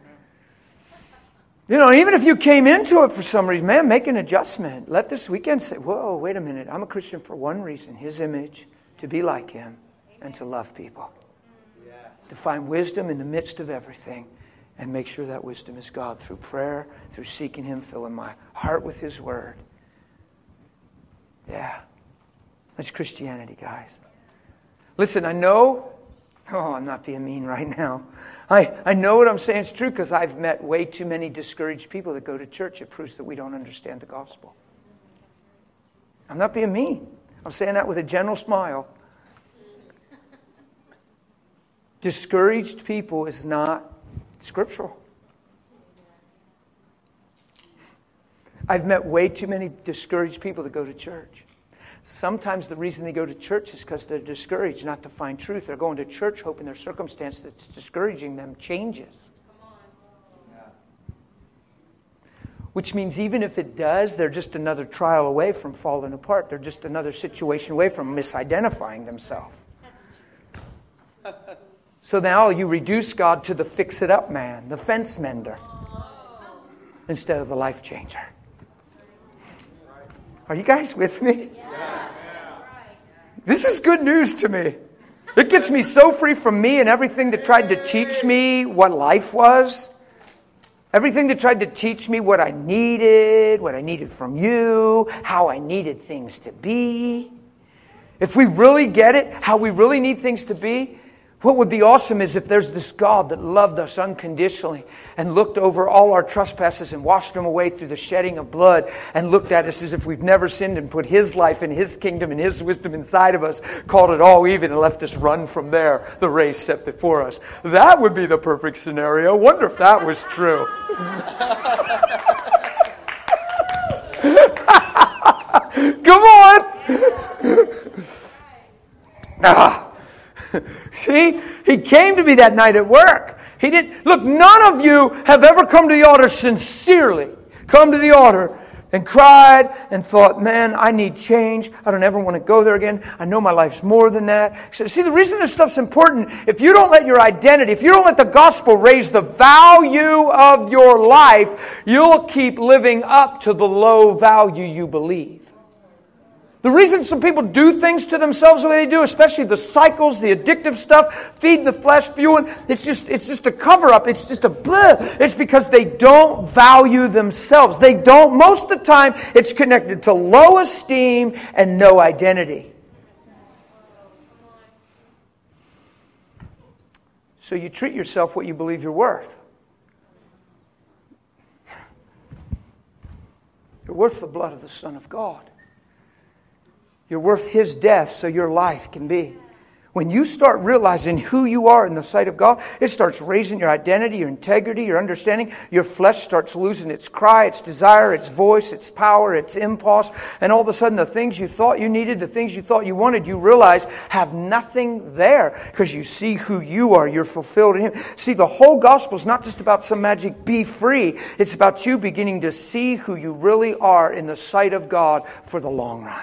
You know, even if you came into it for some reason, man, make an adjustment. Let this weekend say, whoa, wait a minute. I'm a Christian for one reason, His image, to be like Him, and to love people. Yeah. To find wisdom in the midst of everything, and make sure that wisdom is God through prayer, through seeking Him, filling my heart with His Word. Yeah. That's Christianity, guys. Listen, I know, oh, I'm not being mean right now. I, I know what I'm saying is true because I've met way too many discouraged people that go to church. It proves that we don't understand the gospel. I'm not being mean. I'm saying that with a gentle smile. Discouraged people is not scriptural. I've met way too many discouraged people that go to church. Sometimes the reason they go to church is because they're discouraged, not to find truth. They're going to church hoping their circumstance that's discouraging them changes. Which means even if it does, they're just another trial away from falling apart. They're just another situation away from misidentifying themselves. So now you reduce God to the fix-it-up man, the fence mender, instead of the life changer. Are you guys with me? Yes. This is good news to me. It gets me so free from me and everything that tried to teach me what life was. Everything that tried to teach me what I needed, what I needed from you, how I needed things to be. If we really get it, how we really need things to be, what would be awesome is if there's this God that loved us unconditionally and looked over all our trespasses and washed them away through the shedding of blood and looked at us as if we've never sinned and put His life and His kingdom and His wisdom inside of us, called it all even and left us run from there, the race set before us. That would be the perfect scenario. Wonder if that was true. Come on! Ah. See, He came to me that night at work. He didn't. Look, none of you have ever come to the altar sincerely, come to the altar and cried and thought, man, I need change. I don't ever want to go there again. I know my life's more than that. See, the reason this stuff's important, if you don't let your identity, if you don't let the gospel raise the value of your life, you'll keep living up to the low value you believe. The reason some people do things to themselves the way they do, especially the cycles, the addictive stuff, feeding the flesh, fueling, it's just it's just a cover-up. It's just a blah. It's because they don't value themselves. They don't, most of the time, it's connected to low esteem and no identity. So you treat yourself what you believe you're worth. You're worth the blood of the Son of God. You're worth His death so your life can be. When you start realizing who you are in the sight of God, it starts raising your identity, your integrity, your understanding. Your flesh starts losing its cry, its desire, its voice, its power, its impulse. And all of a sudden the things you thought you needed, the things you thought you wanted, you realize have nothing there. Because you see who you are. You're fulfilled in Him. See, the whole gospel is not just about some magic be free. It's about you beginning to see who you really are in the sight of God for the long run.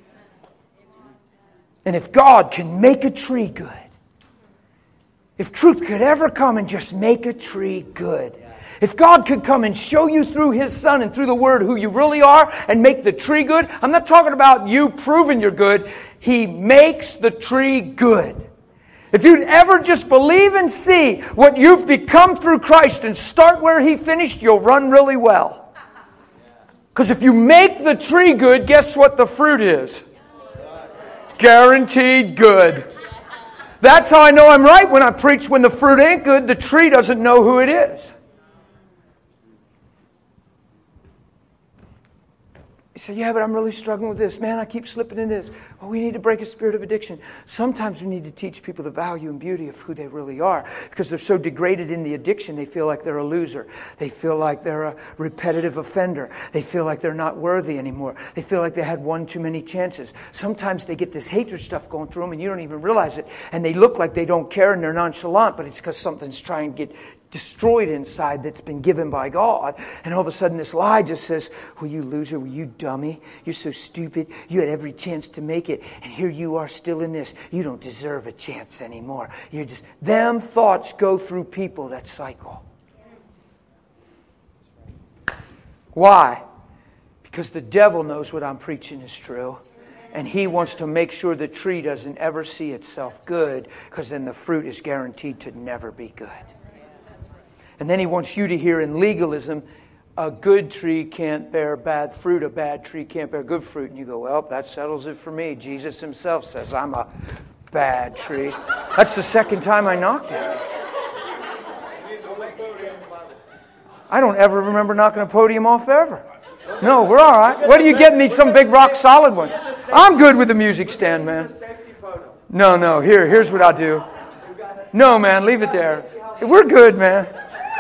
And if God can make a tree good, if truth could ever come and just make a tree good, if God could come and show you through His Son and through the Word who you really are and make the tree good, I'm not talking about you proving you're good. He makes the tree good. If you'd ever just believe and see what you've become through Christ and start where He finished, you'll run really well. Because if you make the tree good, guess what the fruit is? Guaranteed good. That's how I know I'm right when I preach when the fruit ain't good. The tree doesn't know who it is. You say, yeah, but I'm really struggling with this. Man, I keep slipping in this. Well, we need to break a spirit of addiction. Sometimes we need to teach people the value and beauty of who they really are. Because they're so degraded in the addiction, they feel like they're a loser. They feel like they're a repetitive offender. They feel like they're not worthy anymore. They feel like they had one too many chances. Sometimes they get this hatred stuff going through them and you don't even realize it. And they look like they don't care and they're nonchalant, but it's because something's trying to get destroyed inside that's been given by God. And all of a sudden this lie just says, well, you loser, well, you dummy, you're so stupid, you had every chance to make it, and here you are still in this. You don't deserve a chance anymore. You're just, them thoughts go through people that cycle. Why? Because the devil knows what I'm preaching is true. And he wants to make sure the tree doesn't ever see itself good, because then the fruit is guaranteed to never be good. And then he wants you to hear in legalism, a good tree can't bear bad fruit, a bad tree can't bear good fruit. And you go, well, that settles it for me. Jesus Himself says I'm a bad tree. That's the second time I knocked it. I don't ever remember knocking a podium off ever. No, we're all right. What are you getting me? Some big rock solid one. I'm good with the music stand, man. No, no. Here, here's what I'll do. No, man, leave it there. We're good, man.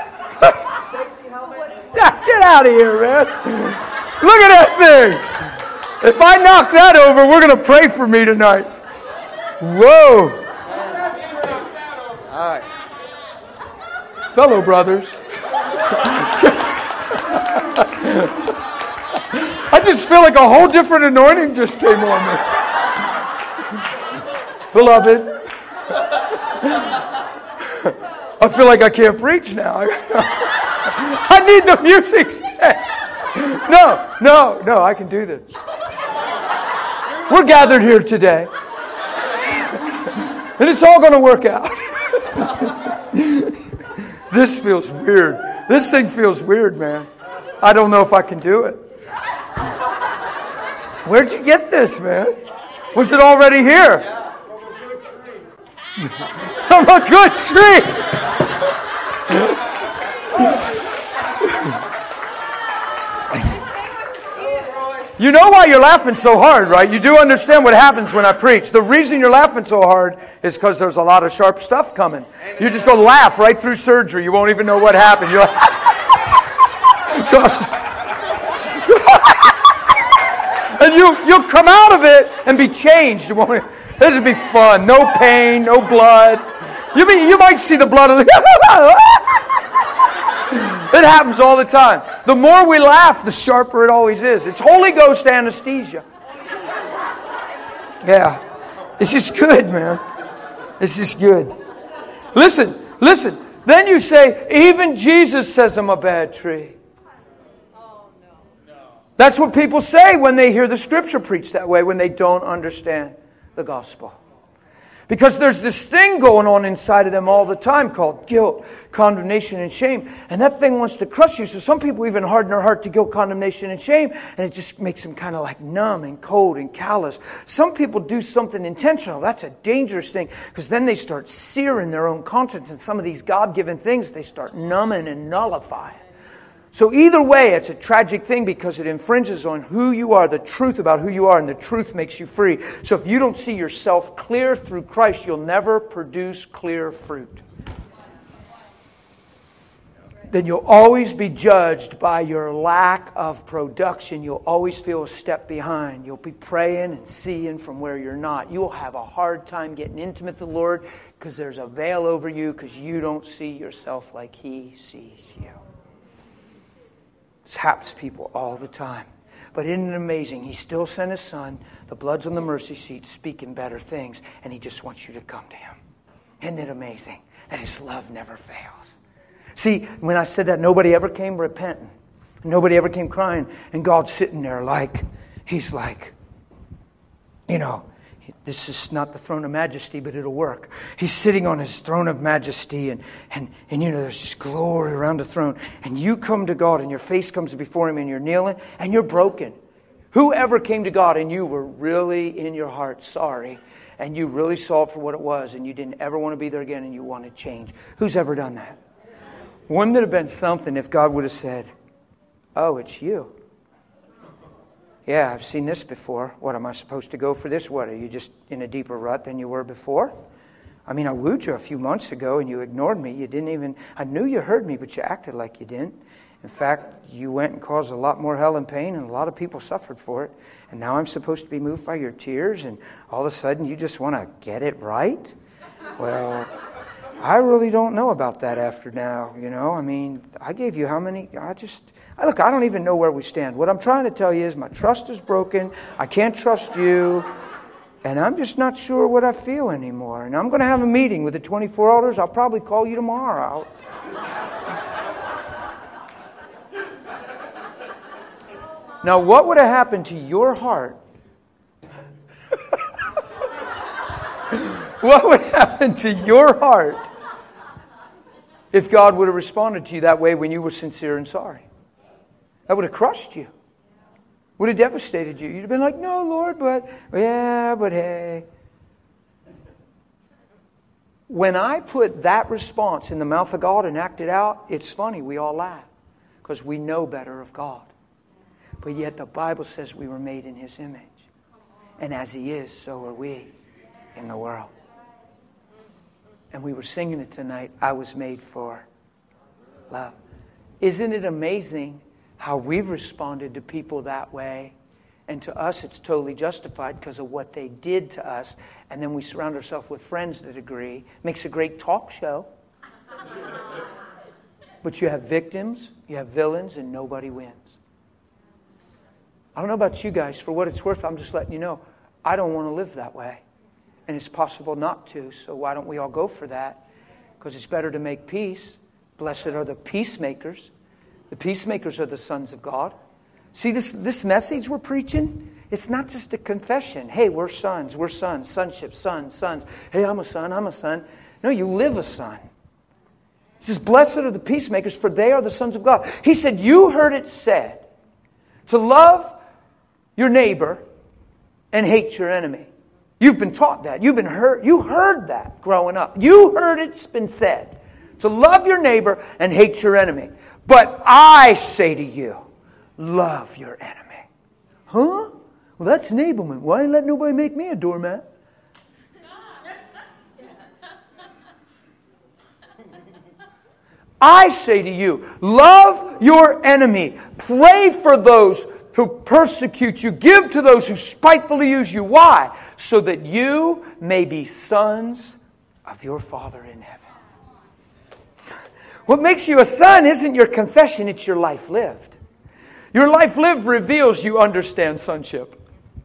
Get out of here, man. Look at that thing. If I knock that over, we're going to pray for me tonight. Whoa. All right. Fellow brothers. I just feel like a whole different anointing just came on me. Beloved. I feel like I can't preach now. I need the music. No, no, no, I can do this. We're gathered here today. And it's all going to work out. This feels weird. This thing feels weird, man. I don't know if I can do it. Where'd you get this, man? Was it already here? I'm a good tree. You know why you're laughing so hard, right? You do understand what happens when I preach. The reason you're laughing so hard is because there's a lot of sharp stuff coming. You're just going to laugh right through surgery. You won't even know what happened. You're like, and you, you'll come out of it and be changed. It'll be fun. No pain, no blood. You, be, you might see the blood of the... It happens all the time. The more we laugh, the sharper it always is. It's Holy Ghost anesthesia. Yeah. It's just good, man. It's just good. Listen, listen. Then you say, even Jesus says I'm a bad tree. That's what people say when they hear the Scripture preached that way, when they don't understand the gospel. Because there's this thing going on inside of them all the time called guilt, condemnation, and shame. And that thing wants to crush you. So some people even harden their heart to guilt, condemnation, and shame. And it just makes them kind of like numb and cold and callous. Some people do something intentional. That's a dangerous thing. Because then they start searing their own conscience. And some of these God-given things, they start numbing and nullifying. So either way, it's a tragic thing because it infringes on who you are, the truth about who you are, and the truth makes you free. So if you don't see yourself clear through Christ, you'll never produce clear fruit. Then you'll always be judged by your lack of production. You'll always feel a step behind. You'll be praying and seeing from where you're not. You'll have a hard time getting intimate with the Lord because there's a veil over you because you don't see yourself like He sees you. This happens to people all the time. But isn't it amazing? He still sent His Son. The blood's on the mercy seat speaking better things. And He just wants you to come to Him. Isn't it amazing that His love never fails? See, when I said that, nobody ever came repenting. Nobody ever came crying. And God's sitting there like, He's like, you know, this is not the throne of majesty, but it'll work. He's sitting on His throne of majesty, and, and, and you know, there's just glory around the throne. And you come to God, and your face comes before Him, and you're kneeling, and you're broken. Whoever came to God, and you were really in your heart sorry, and you really saw it for what it was, and you didn't ever want to be there again, and you wanted change. Who's ever done that? Wouldn't it have been something if God would have said, oh, it's you? Yeah, I've seen this before. What, am I supposed to go for this? What, are you just in a deeper rut than you were before? I mean, I wooed you a few months ago and you ignored me. You didn't even, I knew you heard me, but you acted like you didn't. In fact, you went and caused a lot more hell and pain, and a lot of people suffered for it. And now I'm supposed to be moved by your tears, and all of a sudden you just want to get it right? Well, I really don't know about that after now, you know. I mean, I gave you how many, I just... Look, I don't even know where we stand. What I'm trying to tell you is my trust is broken. I can't trust you. And I'm just not sure what I feel anymore. And I'm going to have a meeting with the twenty-four elders. I'll probably call you tomorrow. Now, what would have happened to your heart? What would happen to your heart if God would have responded to you that way when you were sincere and sorry? That would have crushed you. Would have devastated you. You'd have been like, no, Lord, but, yeah, but hey. When I put that response in the mouth of God and act it out, it's funny, we all laugh. Because we know better of God. But yet the Bible says we were made in His image. And as He is, so are we in the world. And we were singing it tonight, I was made for love. Isn't it amazing how we've responded to people that way? And to us, it's totally justified because of what they did to us. And then we surround ourselves with friends that agree. Makes a great talk show. But you have victims, you have villains, and nobody wins. I don't know about you guys. For what it's worth, I'm just letting you know, I don't want to live that way. And it's possible not to. So why don't we all go for that? Because it's better to make peace. Blessed are the peacemakers. The peacemakers are the sons of God. See, this, this message we're preaching, it's not just a confession. Hey, we're sons, we're sons, sonship, sons, sons. Hey, I'm a son, I'm a son. No, you live a son. It says, blessed are the peacemakers, for they are the sons of God. He said, you heard it said to love your neighbor and hate your enemy. You've been taught that. You've been heard, you heard that growing up. You heard it's been said to love your neighbor and hate your enemy. But I say to you, love your enemy. Huh? Well, that's enablement. Why let nobody make me a doormat? I say to you, love your enemy. Pray for those who persecute you. Give to those who spitefully use you. Why? So that you may be sons of your Father in heaven. What makes you a son isn't your confession, it's your life lived. Your life lived reveals you understand sonship.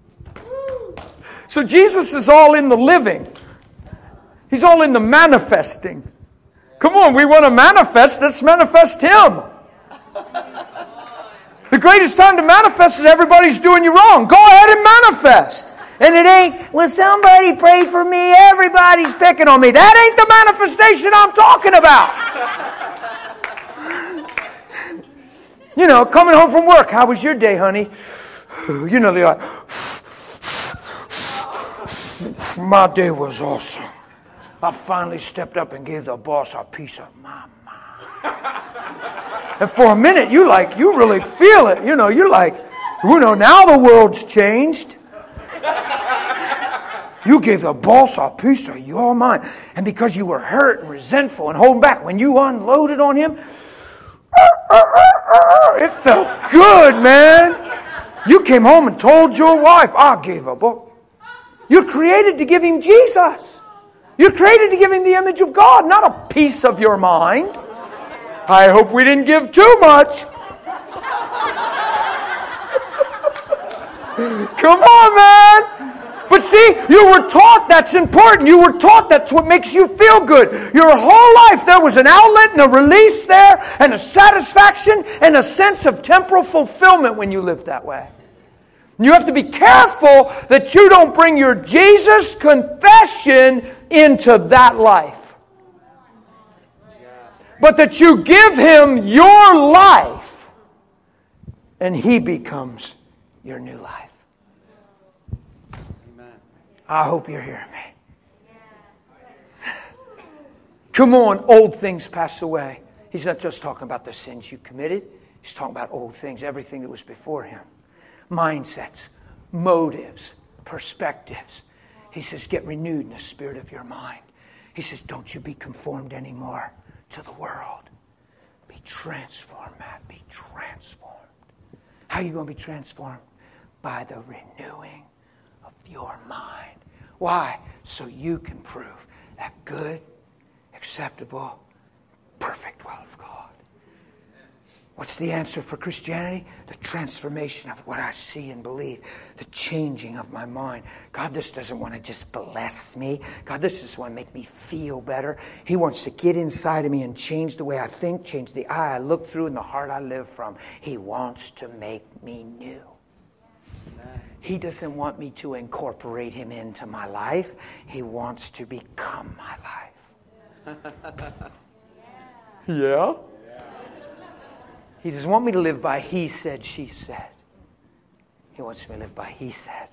So Jesus is all in the living. He's all in the manifesting. Come on, we want to manifest, let's manifest Him. The greatest time to manifest is everybody's doing you wrong. Go ahead and manifest. And it ain't, well, somebody pray for me, everybody's picking on me. That ain't the manifestation I'm talking about. You know, coming home from work, how was your day, honey? You know, they're like, my day was awesome. I finally stepped up and gave the boss a piece of my mind. And for a minute, you like, you really feel it. You know, you're like, you know, now the world's changed. You gave the boss a piece of your mind. And because you were hurt and resentful and holding back, when you unloaded on him, it felt good, man. You came home and told your wife, I gave a book. You're created to give him Jesus. You're created to give him the image of God, not a piece of your mind. I hope we didn't give too much. Come on, man. But see, you were taught that's important. You were taught that's what makes you feel good. Your whole life there was an outlet and a release there and a satisfaction and a sense of temporal fulfillment when you lived that way. You have to be careful that you don't bring your Jesus confession into that life. But that you give Him your life and He becomes your new life. I hope you're hearing me. Come on, old things pass away. He's not just talking about the sins you committed. He's talking about old things, everything that was before Him. Mindsets, motives, perspectives. He says, get renewed in the spirit of your mind. He says, don't you be conformed anymore to the world. Be transformed, Matt. Be transformed. How are you going to be transformed? By the renewing of your mind. Why? So you can prove that good, acceptable, perfect will of God. What's the answer for Christianity? The transformation of what I see and believe. The changing of my mind. God, this doesn't want to just bless me. God, this just want to make me feel better. He wants to get inside of me and change the way I think, change the eye I look through and the heart I live from. He wants to make me new. He doesn't want me to incorporate Him into my life. He wants to become my life. Yeah? He doesn't want me to live by he said, she said. He wants me to live by He said.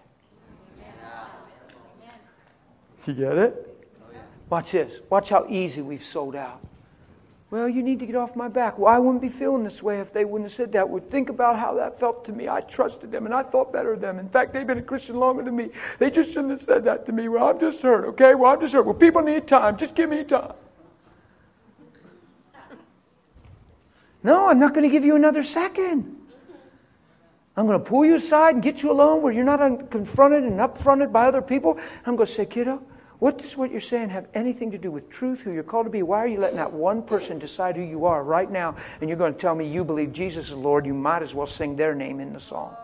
You get it? Watch this. Watch how easy we've sold out. Well, you need to get off my back. Well, I wouldn't be feeling this way if they wouldn't have said that. Well, think about how that felt to me. I trusted them and I thought better of them. In fact, they've been a Christian longer than me. They just shouldn't have said that to me. Well, I'm just hurt, okay? Well, I'm just hurt. Well, people need time. Just give me time. No, I'm not going to give you another second. I'm going to pull you aside and get you alone where you're not confronted and upfronted by other people. I'm going to say, kiddo, what does what you're saying have anything to do with truth, who you're called to be? Why are you letting that one person decide who you are right now? And you're going to tell me you believe Jesus is Lord. You might as well sing their name in the song.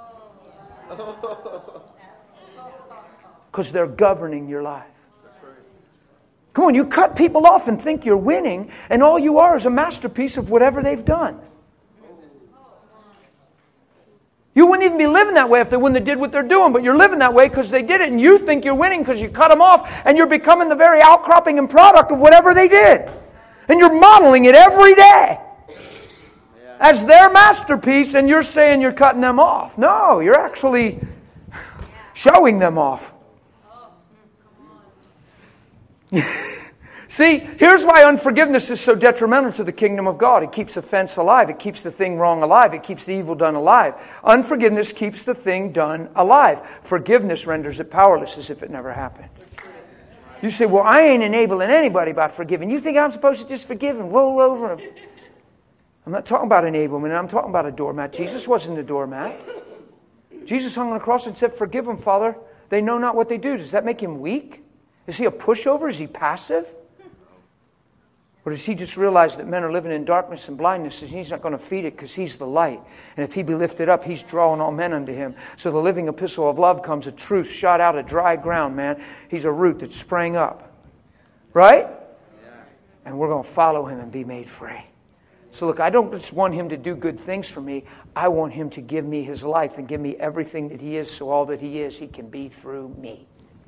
Because they're governing your life. Come on, you cut people off and think you're winning, and all you are is a masterpiece of whatever they've done. You wouldn't even be living that way if they wouldn't have did what they're doing, but you're living that way because they did it, and you think you're winning because you cut them off, and you're becoming the very outcropping and product of whatever they did. And you're modeling it every day as their masterpiece, and you're saying you're cutting them off. No, you're actually showing them off. See, here's why unforgiveness is so detrimental to the kingdom of God. It keeps offense alive. It keeps the thing wrong alive. It keeps the evil done alive. Unforgiveness keeps the thing done alive. Forgiveness renders it powerless as if it never happened. You say, well, I ain't enabling anybody by forgiving. You think I'm supposed to just forgive and roll over them? I'm not talking about enablement. I'm talking about a doormat. Jesus wasn't a doormat. Jesus hung on the cross and said, forgive them, Father. They know not what they do. Does that make Him weak? Is He a pushover? Is He passive? Or does He just realize that men are living in darkness and blindness and He's not going to feed it because He's the light? And if He be lifted up, He's drawing all men unto Him. So the living epistle of love comes, a truth shot out of dry ground, man. He's a root that sprang up. Right? And we're going to follow Him and be made free. So look, I don't just want him to do good things for me. I want him to give me his life and give me everything that he is, so all that he is, he can be through me.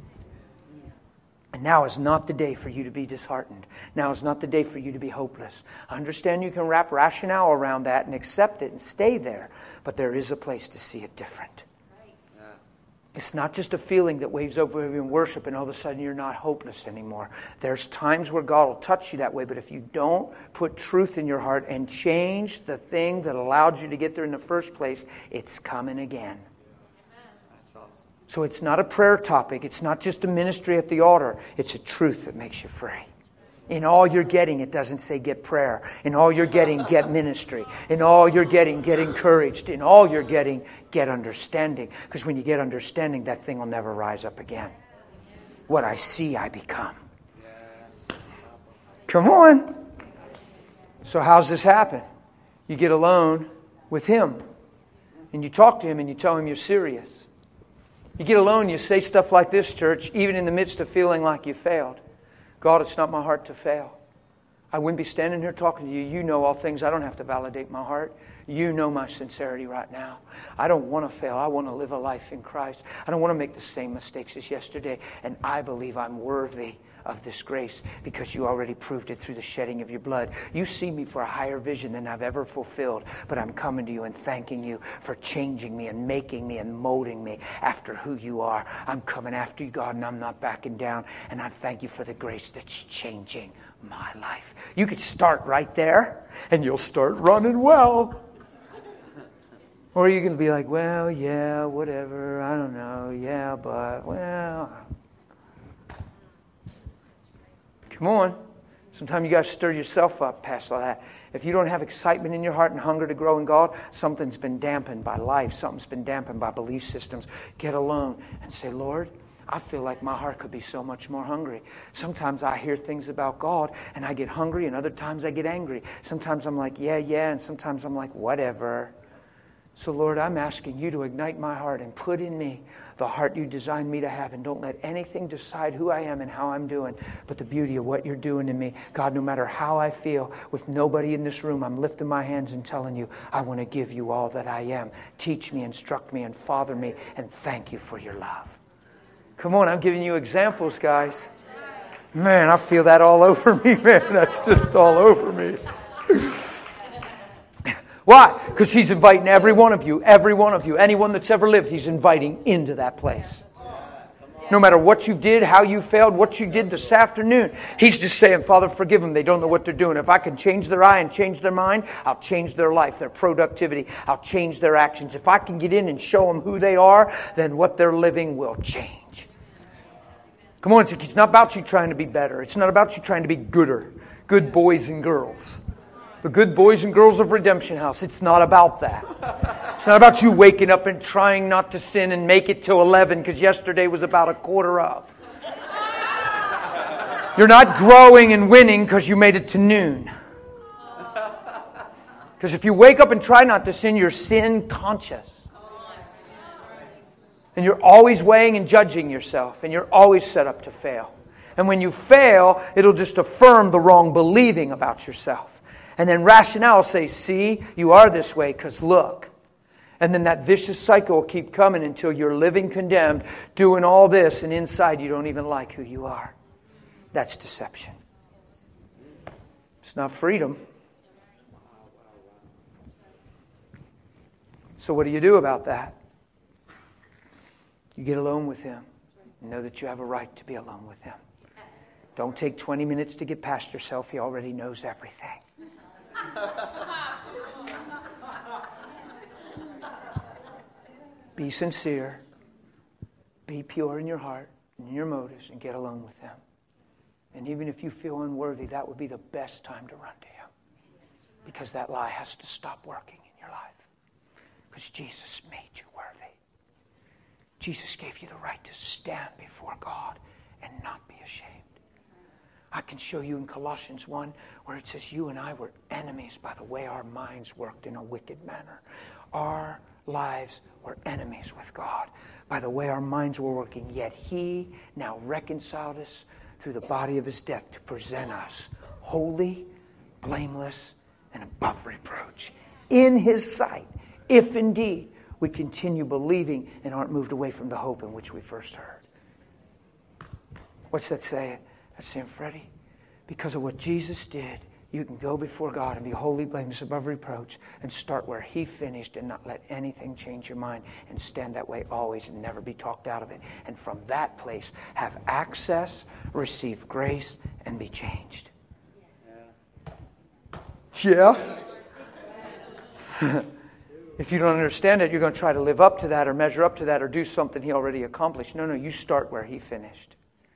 And now is not the day for you to be disheartened. Now is not the day for you to be hopeless. I understand you can wrap rationale around that and accept it and stay there. But there is a place to see it different. It's not just a feeling that waves over you in worship and all of a sudden you're not hopeless anymore. There's times where God will touch you that way, but if you don't put truth in your heart and change the thing that allowed you to get there in the first place, it's coming again. So it's not a prayer topic. It's not just a ministry at the altar. It's a truth that makes you free. In all you're getting, it doesn't say get prayer. In all you're getting, get ministry. In all you're getting, get encouraged. In all you're getting, get understanding. Because when you get understanding, that thing will never rise up again. What I see, I become. Come on. So how's this happen? You get alone with Him. And you talk to Him and you tell Him you're serious. You get alone, you say stuff like this, church, even in the midst of feeling like you failed. God, it's not my heart to fail. I wouldn't be standing here talking to you. You know all things. I don't have to validate my heart. You know my sincerity right now. I don't want to fail. I want to live a life in Christ. I don't want to make the same mistakes as yesterday. And I believe I'm worthy of this grace because you already proved it through the shedding of your blood. You see me for a higher vision than I've ever fulfilled, but I'm coming to you and thanking you for changing me and making me and molding me after who you are. I'm coming after you, God, and I'm not backing down. And I thank you for the grace that's changing my life. You could start right there and you'll start running well. Or you're going to be like, well, yeah, whatever, I don't know, yeah, but, well... Come on. Sometimes you got to stir yourself up past all that. If you don't have excitement in your heart and hunger to grow in God, something's been dampened by life. Something's been dampened by belief systems. Get alone and say, Lord, I feel like my heart could be so much more hungry. Sometimes I hear things about God and I get hungry, and other times I get angry. Sometimes I'm like, yeah, yeah, and sometimes I'm like, whatever. So, Lord, I'm asking you to ignite my heart and put in me the heart you designed me to have. And don't let anything decide who I am and how I'm doing, but the beauty of what you're doing in me. God, no matter how I feel, with nobody in this room, I'm lifting my hands and telling you, I want to give you all that I am. Teach me, instruct me, and father me, and thank you for your love. Come on, I'm giving you examples, guys. Man, I feel that all over me, man. That's just all over me. Why? Because He's inviting every one of you, every one of you, anyone that's ever lived, He's inviting into that place. No matter what you did, how you failed, what you did this afternoon, He's just saying, Father, forgive them. They don't know what they're doing. If I can change their eye and change their mind, I'll change their life, their productivity. I'll change their actions. If I can get in and show them who they are, then what they're living will change. Come on, it's not about you trying to be better. It's not about you trying to be gooder, good boys and girls. The good boys and girls of Redemption House. It's not about that. It's not about you waking up and trying not to sin and make it till eleven because yesterday was about a quarter of. You're not growing and winning because you made it to noon. Because if you wake up and try not to sin, you're sin conscious. And you're always weighing and judging yourself. And you're always set up to fail. And when you fail, it'll just affirm the wrong believing about yourself. And then rationale says, see, you are this way because look. And then that vicious cycle will keep coming until you're living condemned, doing all this, and inside you don't even like who you are. That's deception. It's not freedom. So what do you do about that? You get alone with Him. And know that you have a right to be alone with Him. Don't take twenty minutes to get past yourself. He already knows everything. Be sincere. Be pure in your heart and in your motives and get alone with Him. And even if you feel unworthy, that would be the best time to run to Him. Because that lie has to stop working in your life. Because Jesus made you worthy. Jesus gave you the right to stand before God and not be ashamed. I can show you in Colossians one where it says you and I were enemies by the way our minds worked in a wicked manner. Our lives were enemies with God by the way our minds were working. Yet He now reconciled us through the body of His death to present us holy, blameless, and above reproach in His sight, if indeed we continue believing and aren't moved away from the hope in which we first heard. What's that saying? That's saying, Freddie, because of what Jesus did, you can go before God and be wholly blameless above reproach and start where He finished and not let anything change your mind and stand that way always and never be talked out of it. And from that place, have access, receive grace, and be changed. Yeah? If you don't understand it, you're going to try to live up to that or measure up to that or do something He already accomplished. No, no, you start where He finished.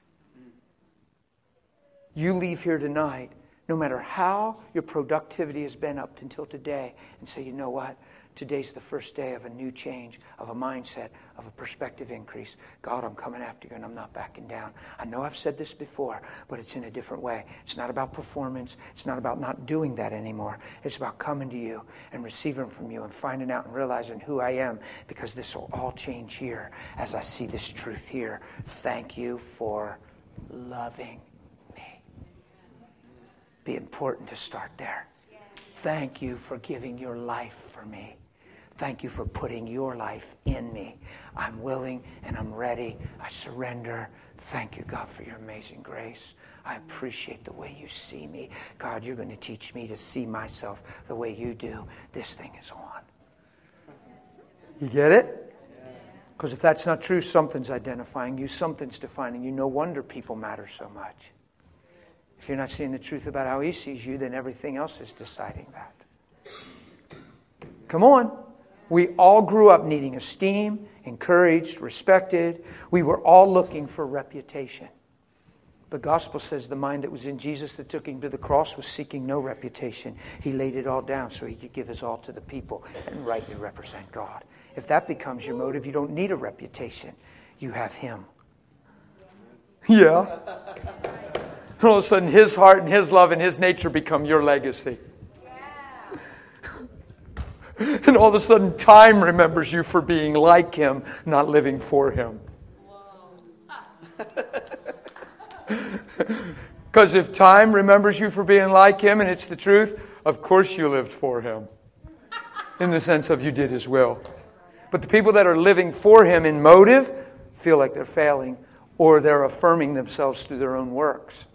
You leave here tonight, no matter how your productivity has been up until today, and say, you know what? Today's the first day of a new change, of a mindset, of a perspective increase. God, I'm coming after you and I'm not backing down. I know I've said this before, but it's in a different way. It's not about performance. It's not about not doing that anymore. It's about coming to you and receiving from you and finding out and realizing who I am, because this will all change here as I see this truth here. Thank you for loving me. Be important to start there. Thank you for giving your life for me. Thank you for putting your life in me. I'm willing and I'm ready. I surrender. Thank you, God, for your amazing grace. I appreciate the way you see me. God, you're going to teach me to see myself the way you do. This thing is on. You get it? Because if that's not true, something's identifying you. Something's defining you. No wonder people matter so much. If you're not seeing the truth about how He sees you, then everything else is deciding that. Come on. We all grew up needing esteem, encouraged, respected. We were all looking for reputation. The gospel says the mind that was in Jesus that took Him to the cross was seeking no reputation. He laid it all down so He could give His all to the people and rightly represent God. If that becomes your motive, you don't need a reputation. You have Him. Yeah. And all of a sudden, His heart and His love and His nature become your legacy. And all of a sudden, time remembers you for being like Him, not living for Him. Because if time remembers you for being like Him, and it's the truth, of course you lived for Him. In the sense of you did His will. But the people that are living for Him in motive feel like they're failing, or they're affirming themselves through their own works.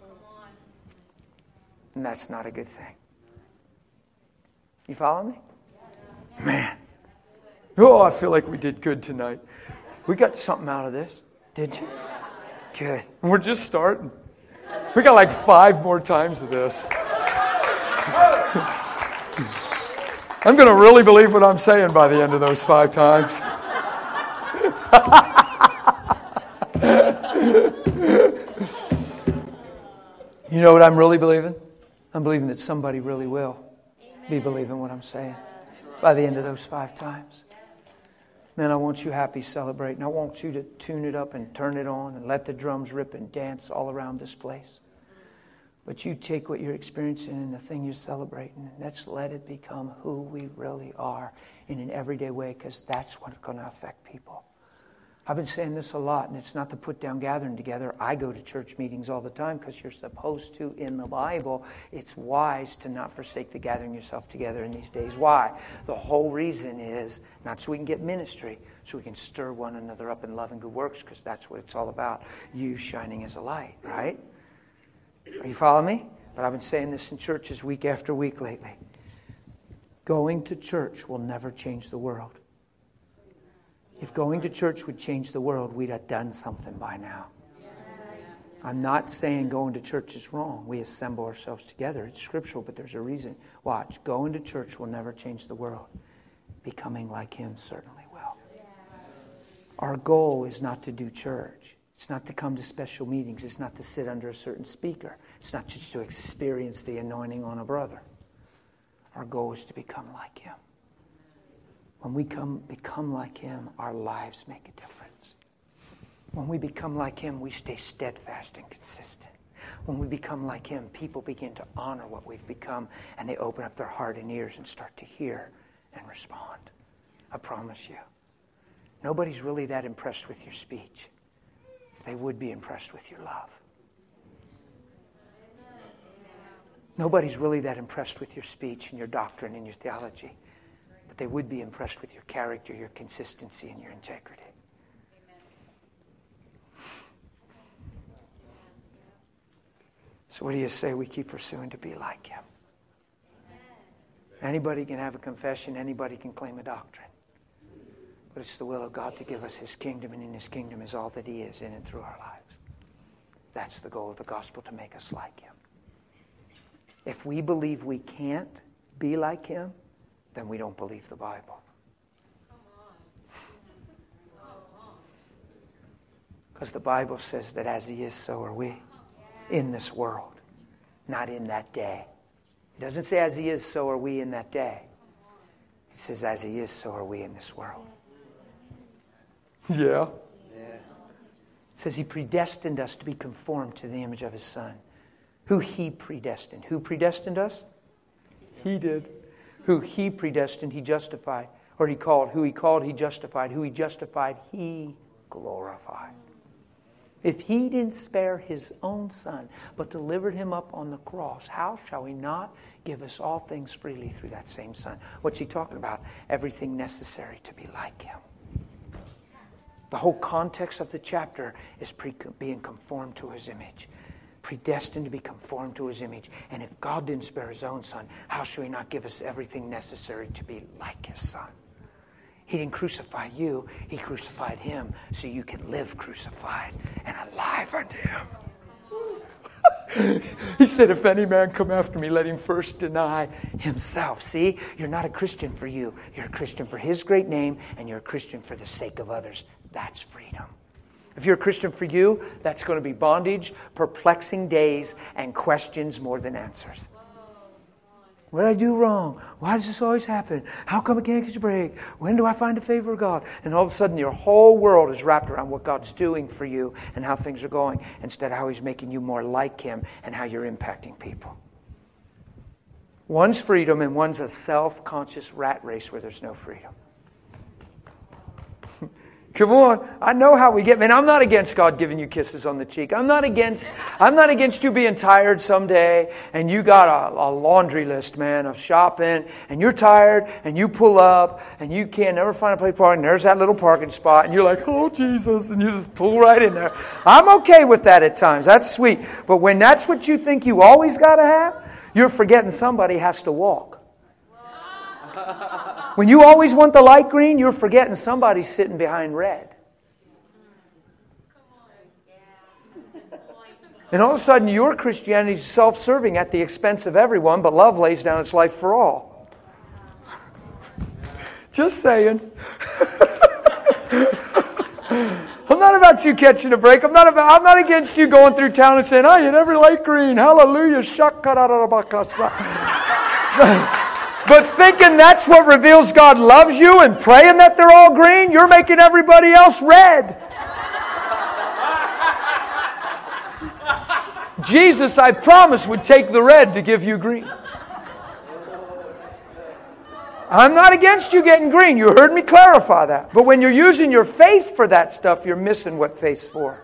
And that's not a good thing. You follow me? Man. Oh, I feel like we did good tonight. We got something out of this. Did you? Good. We're just starting. We got like five more times of this. I'm going to really believe what I'm saying by the end of those five times. You know what I'm really believing? I'm believing that somebody really will be believing what I'm saying by the end of those five times. Man, I want you happy celebrating. I want you to tune it up and turn it on and let the drums rip and dance all around this place. But you take what you're experiencing and the thing you're celebrating, and let's let it become who we really are in an everyday way, because that's what's going to affect people. I've been saying this a lot, and it's not to put down gathering together. I go to church meetings all the time because you're supposed to in the Bible. It's wise to not forsake the gathering yourself together in these days. Why? The whole reason is not so we can get ministry, so we can stir one another up in love and good works, because that's what it's all about. You shining as a light, right? Are you following me? But I've been saying this in churches week after week lately. Going to church will never change the world. If going to church would change the world, we'd have done something by now. I'm not saying going to church is wrong. We assemble ourselves together. It's scriptural, but there's a reason. Watch. Going to church will never change the world. Becoming like Him certainly will. Our goal is not to do church. It's not to come to special meetings. It's not to sit under a certain speaker. It's not just to experience the anointing on a brother. Our goal is to become like Him. When we come become like Him, our lives make a difference. When we become like Him, we stay steadfast and consistent. When we become like Him, people begin to honor what we've become, and they open up their heart and ears and start to hear and respond. I promise you. Nobody's really that impressed with your speech. They would be impressed with your love. Nobody's really that impressed with your speech and your doctrine and your theology. But they would be impressed with your character, your consistency, and your integrity. So what do you say we keep pursuing to be like Him? Anybody can have a confession. Anybody can claim a doctrine. But it's the will of God to give us His kingdom, and in His kingdom is all that He is in and through our lives. That's the goal of the gospel, to make us like Him. If we believe we can't be like Him, then we don't believe the Bible. Because the Bible says that as He is, so are we. In this world. Not in that day. It doesn't say as He is, so are we in that day. It says as He is, so are we in this world. Yeah. It says He predestined us to be conformed to the image of His Son. Who He predestined. Who predestined us? He did. Who He predestined, He justified. Or He called. Who He called, He justified. Who He justified, He glorified. If He didn't spare His own Son, but delivered Him up on the cross, how shall He not give us all things freely through that same Son? What's He talking about? Everything necessary to be like Him. The whole context of the chapter is pre- being conformed to His image. Predestined to be conformed to His image. And if God didn't spare His own Son, how shall He not give us everything necessary to be like His Son? He didn't crucify you. He crucified Him so you can live crucified and alive unto Him. He said, if any man come after me, let him first deny himself. See, you're not a Christian for you. You're a Christian for His great name, and you're a Christian for the sake of others. That's freedom. If you're a Christian for you, that's going to be bondage, perplexing days, and questions more than answers. What did I do wrong? Why does this always happen? How come I can't get a break? When do I find the favor of God? And all of a sudden your whole world is wrapped around what God's doing for you and how things are going, instead of how He's making you more like Him and how you're impacting people. One's freedom and one's a self-conscious rat race where there's no freedom. Come on. I know how we get. Man, I'm not against God giving you kisses on the cheek. I'm not against I'm not against you being tired someday and you got a, a laundry list, man, of shopping, and you're tired and you pull up and you can't never find a place to park, and there's that little parking spot and you're like, oh, Jesus, and you just pull right in there. I'm okay with that at times. That's sweet. But when that's what you think you always got to have, you're forgetting somebody has to walk. When you always want the light green, you're forgetting somebody's sitting behind red. And all of a sudden, your Christianity is self-serving at the expense of everyone, but love lays down its life for all. Just saying. I'm not about you catching a break. I'm not about, I'm not against you going through town and saying, I hit every light green. Hallelujah. But thinking that's what reveals God loves you and praying that they're all green, you're making everybody else red. Jesus, I promise, would take the red to give you green. I'm not against you getting green. You heard me clarify that. But when you're using your faith for that stuff, you're missing what faith's for.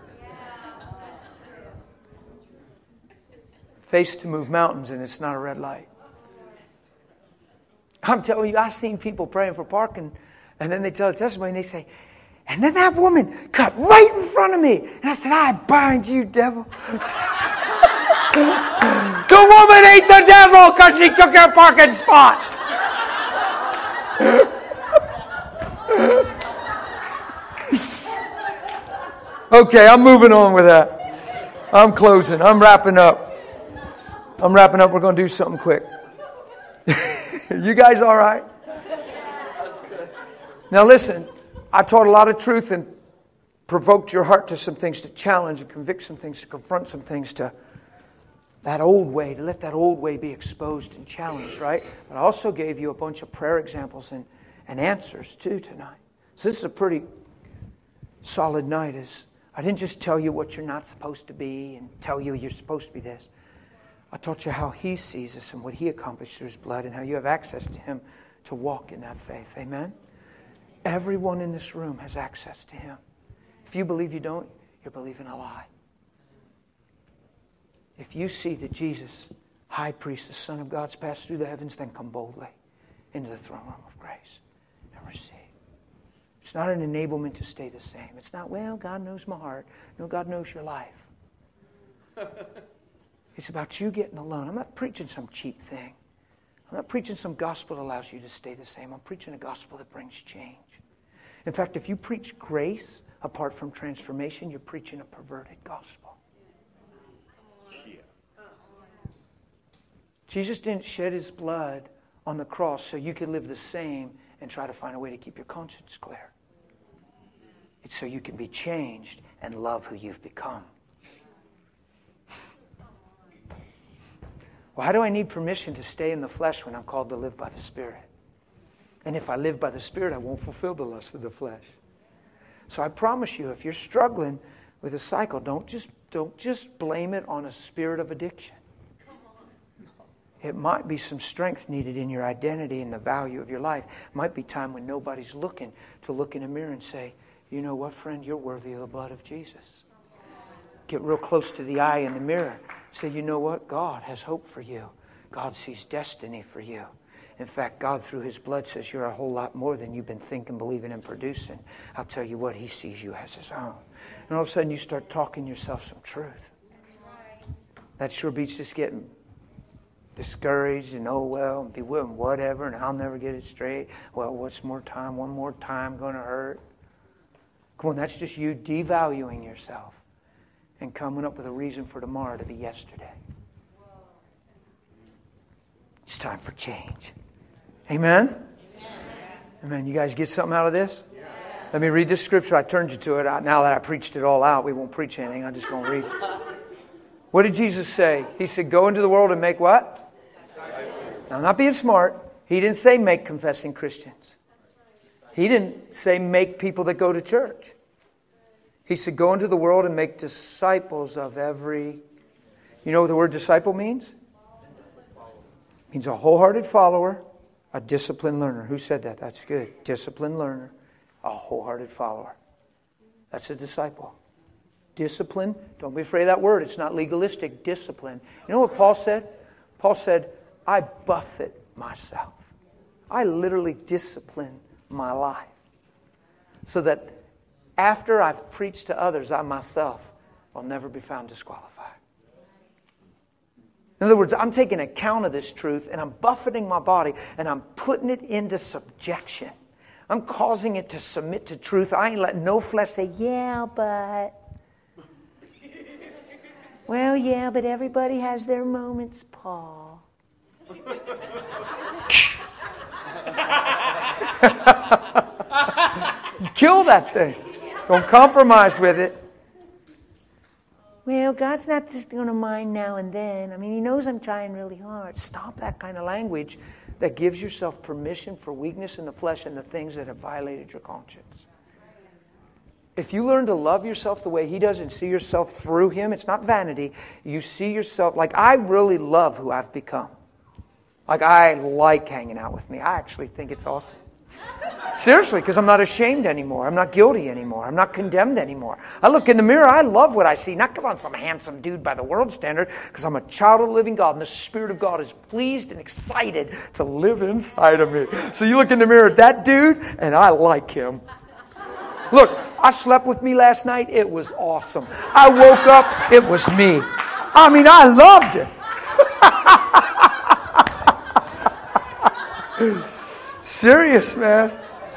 Faith's to move mountains, and it's not a red light. I'm telling you, I've seen people praying for parking, and then they tell a testimony, and they say, and then that woman cut right in front of me. And I said, I bind you, devil. The woman ate the devil because she took your parking spot. Okay, I'm moving on with that. I'm closing. I'm wrapping up. I'm wrapping up. We're going to do something quick. You guys all right? Now listen, I taught a lot of truth and provoked your heart to some things, to challenge and convict some things, to confront some things, to that old way, to let that old way be exposed and challenged, right? But I also gave you a bunch of prayer examples and, and answers too tonight. So this is a pretty solid night. Is I didn't just tell you what you're not supposed to be and tell you you're supposed to be this. I taught you how He sees us and what He accomplished through His blood and how you have access to Him to walk in that faith. Amen? Everyone in this room has access to Him. If you believe you don't, you're believing a lie. If you see that Jesus high priest, the Son of God's passed through the heavens, then come boldly into the throne room of grace and receive. It's not an enablement to stay the same. It's not, well, God knows my heart. No, God knows your life. It's about you getting alone. I'm not preaching some cheap thing. I'm not preaching some gospel that allows you to stay the same. I'm preaching a gospel that brings change. In fact, if you preach grace apart from transformation, you're preaching a perverted gospel. Jesus didn't shed his blood on the cross so you could live the same and try to find a way to keep your conscience clear. It's so you can be changed and love who you've become. Well, how do I need permission to stay in the flesh when I'm called to live by the Spirit? And if I live by the Spirit, I won't fulfill the lust of the flesh. So I promise you, if you're struggling with a cycle, don't just, don't just blame it on a spirit of addiction. It might be some strength needed in your identity and the value of your life. It might be time when nobody's looking to look in a mirror and say, you know what, friend, you're worthy of the blood of Jesus. Get real close to the eye in the mirror. Say, you know what, God has hope for you. God sees destiny for you. In fact, God, through his blood, says you're a whole lot more than you've been thinking, believing, and producing. I'll tell you what, he sees you as his own. And all of a sudden, you start talking yourself some truth. That sure beats just getting discouraged and, oh, well, and be willing, whatever, and I'll never get it straight. Well, what's more time? One more time going to hurt? Come on, that's just you devaluing yourself and coming up with a reason for tomorrow to be yesterday. It's time for change. Amen? Amen. Amen. You guys get something out of this? Yeah. Let me read this scripture. I turned you to it. Now that I preached it all out, we won't preach anything. I'm just going to read it. What did Jesus say? He said, go into the world and make what? Now, I'm not being smart. He didn't say make confessing Christians. He didn't say make people that go to church. He said, go into the world and make disciples of every... You know what the word disciple means? It means a wholehearted follower, a disciplined learner. Who said that? That's good. Disciplined learner, a wholehearted follower. That's a disciple. Discipline. Don't be afraid of that word. It's not legalistic. Discipline. You know what Paul said? Paul said, I buffet myself. I literally discipline my life. So that after I've preached to others, I myself will never be found disqualified. In other words, I'm taking account of this truth and I'm buffeting my body and I'm putting it into subjection. I'm causing it to submit to truth. I ain't letting no flesh say, yeah, but... Well, yeah, but everybody has their moments, Paul. Kill that thing. Don't compromise with it. Well, God's not just going to mind now and then. I mean, he knows I'm trying really hard. Stop that kind of language that gives yourself permission for weakness in the flesh and the things that have violated your conscience. If you learn to love yourself the way he does and see yourself through him, it's not vanity. You see yourself, like I really love who I've become. Like I like hanging out with me. I actually think it's awesome. Seriously, because I'm not ashamed anymore. I'm not guilty anymore. I'm not condemned anymore. I look in the mirror, I love what I see. Not because I'm some handsome dude by the world standard, because I'm a child of the living God, and the Spirit of God is pleased and excited to live inside of me. So you look in the mirror at that dude, and I like him. Look, I slept with me last night. It was awesome. I woke up. It was me. I mean, I loved it. Serious, man.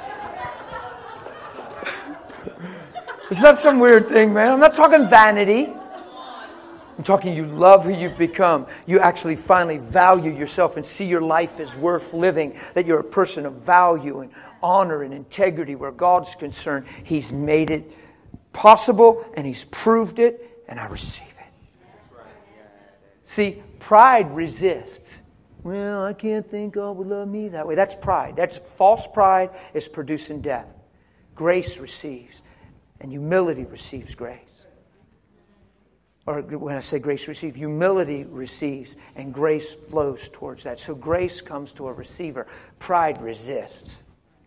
It's not some weird thing, man. I'm not talking vanity. I'm talking you love who you've become. You actually finally value yourself and see your life as worth living. That you're a person of value and honor and integrity where God's concerned. He's made it possible and He's proved it, and I receive it. See, pride resists. Well, I can't think God would love me that way. That's pride. That's false pride is producing death. Grace receives, and humility receives grace. Or when I say grace receives, humility receives, and grace flows towards that. So grace comes to a receiver. Pride resists.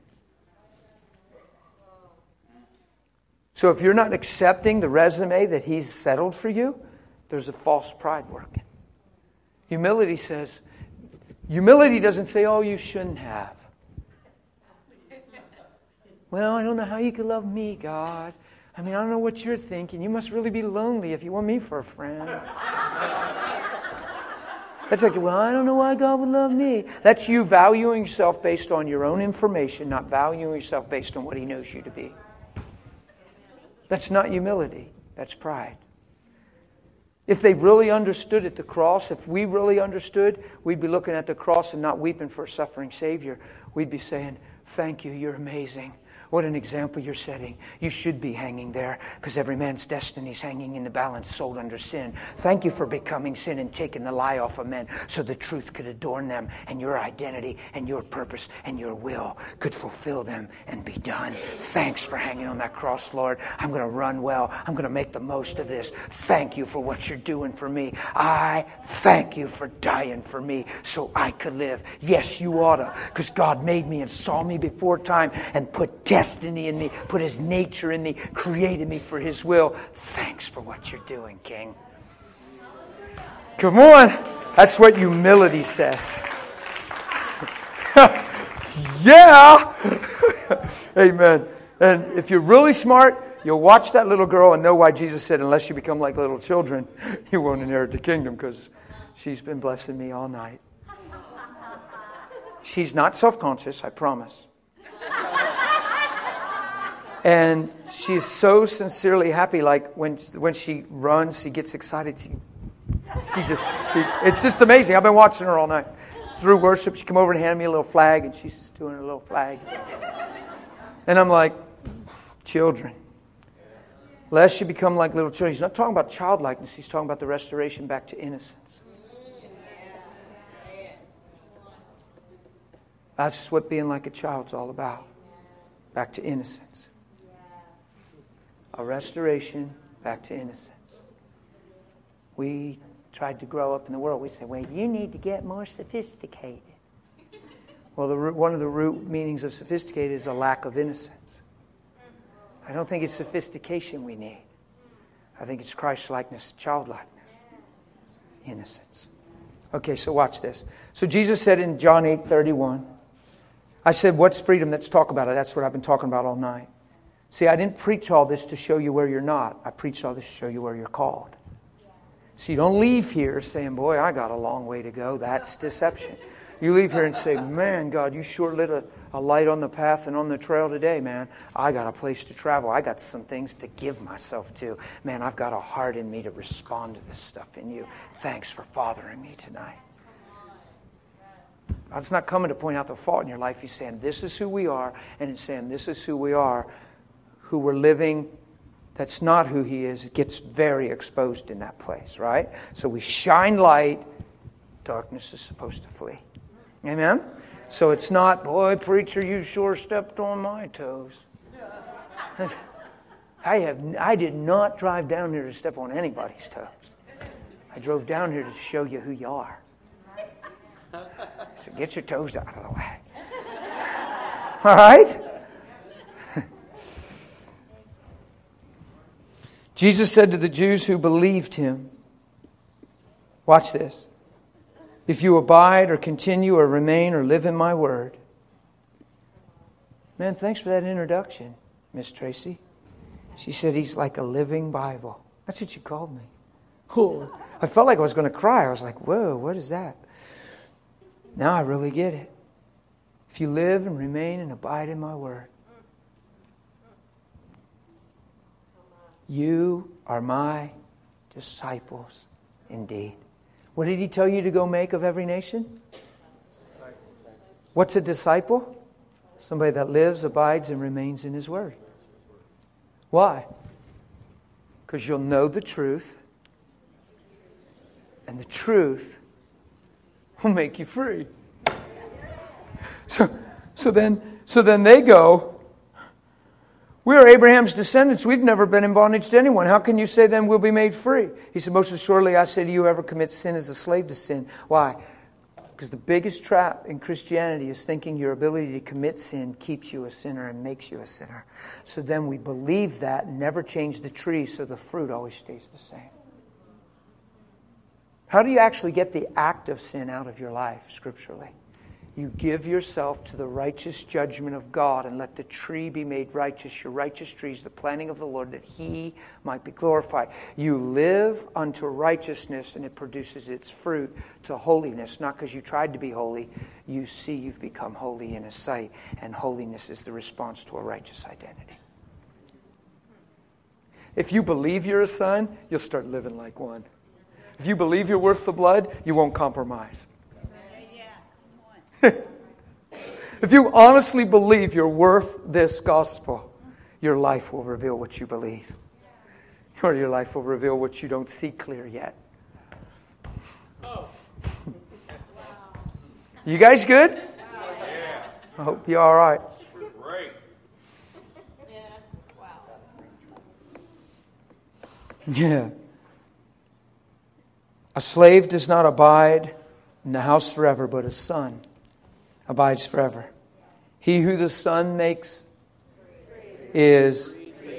So if you're not accepting the resume that He's settled for you, there's a false pride working. Humility says, humility doesn't say, oh, you shouldn't have. Well, I don't know how you could love me, God. I mean, I don't know what you're thinking. You must really be lonely if you want me for a friend. That's like, well, I don't know why God would love me. That's you valuing yourself based on your own information, not valuing yourself based on what He knows you to be. That's not humility. That's pride. If they really understood at the cross, if we really understood, we'd be looking at the cross and not weeping for a suffering Savior. We'd be saying, thank you, you're amazing. What an example you're setting. You should be hanging there because every man's destiny is hanging in the balance, sold under sin. Thank you for becoming sin and taking the lie off of men so the truth could adorn them and your identity and your purpose and your will could fulfill them and be done. Thanks for hanging on that cross, Lord. I'm going to run well. I'm going to make the most of this. Thank you for what you're doing for me. I thank you for dying for me so I could live. Yes, you ought to, because God made me and saw me before time and put death destiny in me, put His nature in me, created me for His will. Thanks for what you're doing, King. Come on. That's what humility says. Yeah. Amen. And if you're really smart, you'll watch that little girl and know why Jesus said, unless you become like little children, you won't inherit the kingdom, because she's been blessing me all night. She's not self-conscious, I promise. And she's so sincerely happy. Like when when she runs, she gets excited. She, she just, she, it's just amazing. I've been watching her all night. Through worship, she come over and handed me a little flag, and she's just doing her little flag. And I'm like, children. Lest you become like little children. He's not talking about childlikeness. He's talking about the restoration back to innocence. That's what being like a child's all about. Back to innocence. A restoration back to innocence. We tried to grow up in the world. We say, well, you need to get more sophisticated. Well, the root, one of the root meanings of sophisticated is a lack of innocence. I don't think it's sophistication we need. I think it's Christ-likeness, childlikeness, innocence. Okay, so watch this. So Jesus said in John eight thirty-one, I said, what's freedom? Let's talk about it. That's what I've been talking about all night. See, I didn't preach all this to show you where you're not. I preached all this to show you where you're called. So you don't leave here saying, boy, I got a long way to go. That's deception. You leave here and say, man, God, you sure lit a, a light on the path and on the trail today, man. I got a place to travel. I got some things to give myself to. Man, I've got a heart in me to respond to this stuff in you. Thanks for fathering me tonight. God's not coming to point out the fault in your life. He's saying, this is who we are. And He's saying, this is who we are. Who we're living, that's not who He is. It gets very exposed in that place, right? So we shine light. Darkness is supposed to flee. Amen? So it's not, boy, preacher, you sure stepped on my toes. I have, I did not drive down here to step on anybody's toes. I drove down here to show you who you are. So get your toes out of the way. All right? Jesus said to the Jews who believed Him, watch this, if you abide or continue or remain or live in my word. Man, thanks for that introduction, Miss Tracy. She said He's like a living Bible. That's what you called me. Oh, I felt like I was going to cry. I was like, whoa, what is that? Now I really get it. If you live and remain and abide in my word, you are my disciples indeed. What did He tell you to go make of every nation? What's a disciple? Somebody that lives, abides, and remains in His word. Why? Because you'll know the truth, and the truth will make you free. So, so then, so then they go, we are Abraham's descendants. We've never been in bondage to anyone. How can you say then we'll be made free? He said, most assuredly I say to you, whoever commits sin is a slave to sin. Why? Because the biggest trap in Christianity is thinking your ability to commit sin keeps you a sinner and makes you a sinner. So then we believe that and never change the tree, so the fruit always stays the same. How do you actually get the act of sin out of your life, scripturally? You give yourself to the righteous judgment of God and let the tree be made righteous. Your righteous tree is the planting of the Lord that He might be glorified. You live unto righteousness and it produces its fruit to holiness. Not because you tried to be holy. You see you've become holy in His sight. And holiness is the response to a righteous identity. If you believe you're a son, you'll start living like one. If you believe you're worth the blood, you won't compromise. If you honestly believe you're worth this gospel, your life will reveal what you believe. Or your life will reveal what you don't see clear yet. You guys good? I hope you're all right. Yeah. A slave does not abide in the house forever, but a son abides forever. He who the Son makes is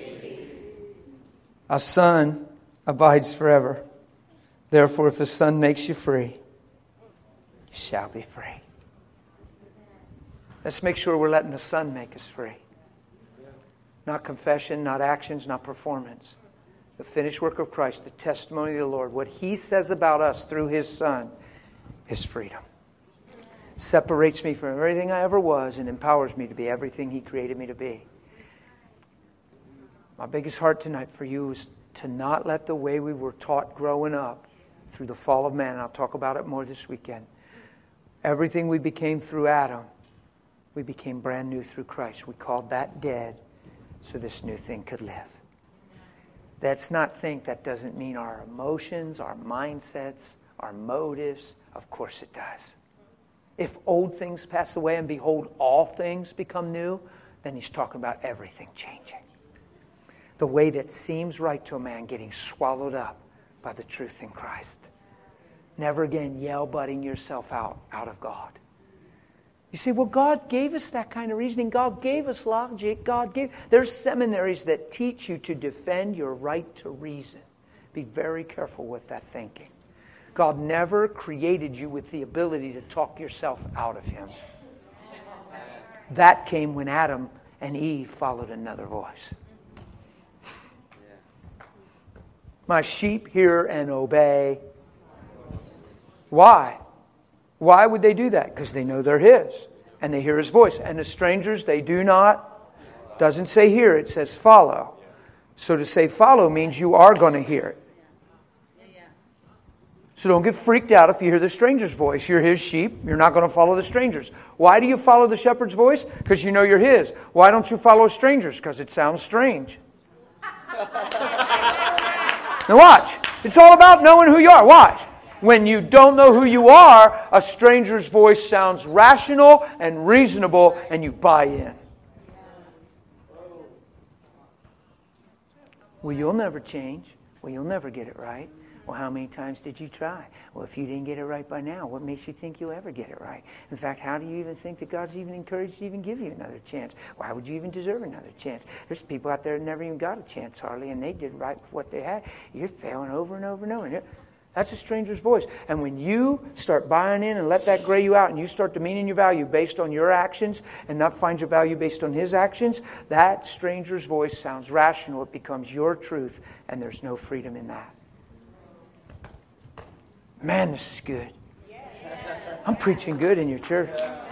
a son abides forever. Therefore, if the Son makes you free, you shall be free. Let's make sure we're letting the Son make us free. Not confession, not actions, not performance. The finished work of Christ, the testimony of the Lord, what He says about us through His Son is freedom. Separates me from everything I ever was and empowers me to be everything He created me to be. My biggest heart tonight for you is to not let the way we were taught growing up through the fall of man, and I'll talk about it more this weekend. Everything we became through Adam, we became brand new through Christ. We called that dead so this new thing could live. Let's not think that doesn't mean our emotions, our mindsets, our motives. Of course it does. If old things pass away and behold, all things become new, then he's talking about everything changing. The way that seems right to a man getting swallowed up by the truth in Christ. Never again yell butting yourself out, out of God. You say, well, God gave us that kind of reasoning. God gave us logic. God gave... There's seminaries that teach you to defend your right to reason. Be very careful with that thinking. God never created you with the ability to talk yourself out of Him. That came when Adam and Eve followed another voice. My sheep hear and obey. Why? Why would they do that? Because they know they're His. And they hear His voice. And the strangers, they do not. Doesn't say hear, it says follow. So to say follow means you are going to hear it. So don't get freaked out if you hear the stranger's voice. You're His sheep. You're not going to follow the strangers. Why do you follow the shepherd's voice? Because you know you're His. Why don't you follow strangers? Because it sounds strange. Now watch. It's all about knowing who you are. Watch. When you don't know who you are, a stranger's voice sounds rational and reasonable, and you buy in. Well, you'll never change. Well, you'll never get it right. Well, how many times did you try? Well, if you didn't get it right by now, what makes you think you'll ever get it right? In fact, how do you even think that God's even encouraged to even give you another chance? Why would you even deserve another chance? There's people out there that never even got a chance hardly, and they did right with what they had. You're failing over and over and over. That's a stranger's voice. And when you start buying in and let that gray you out, and you start demeaning your value based on your actions and not find your value based on His actions, that stranger's voice sounds rational. It becomes your truth, and there's no freedom in that. Man, this is good. I'm preaching good in your church.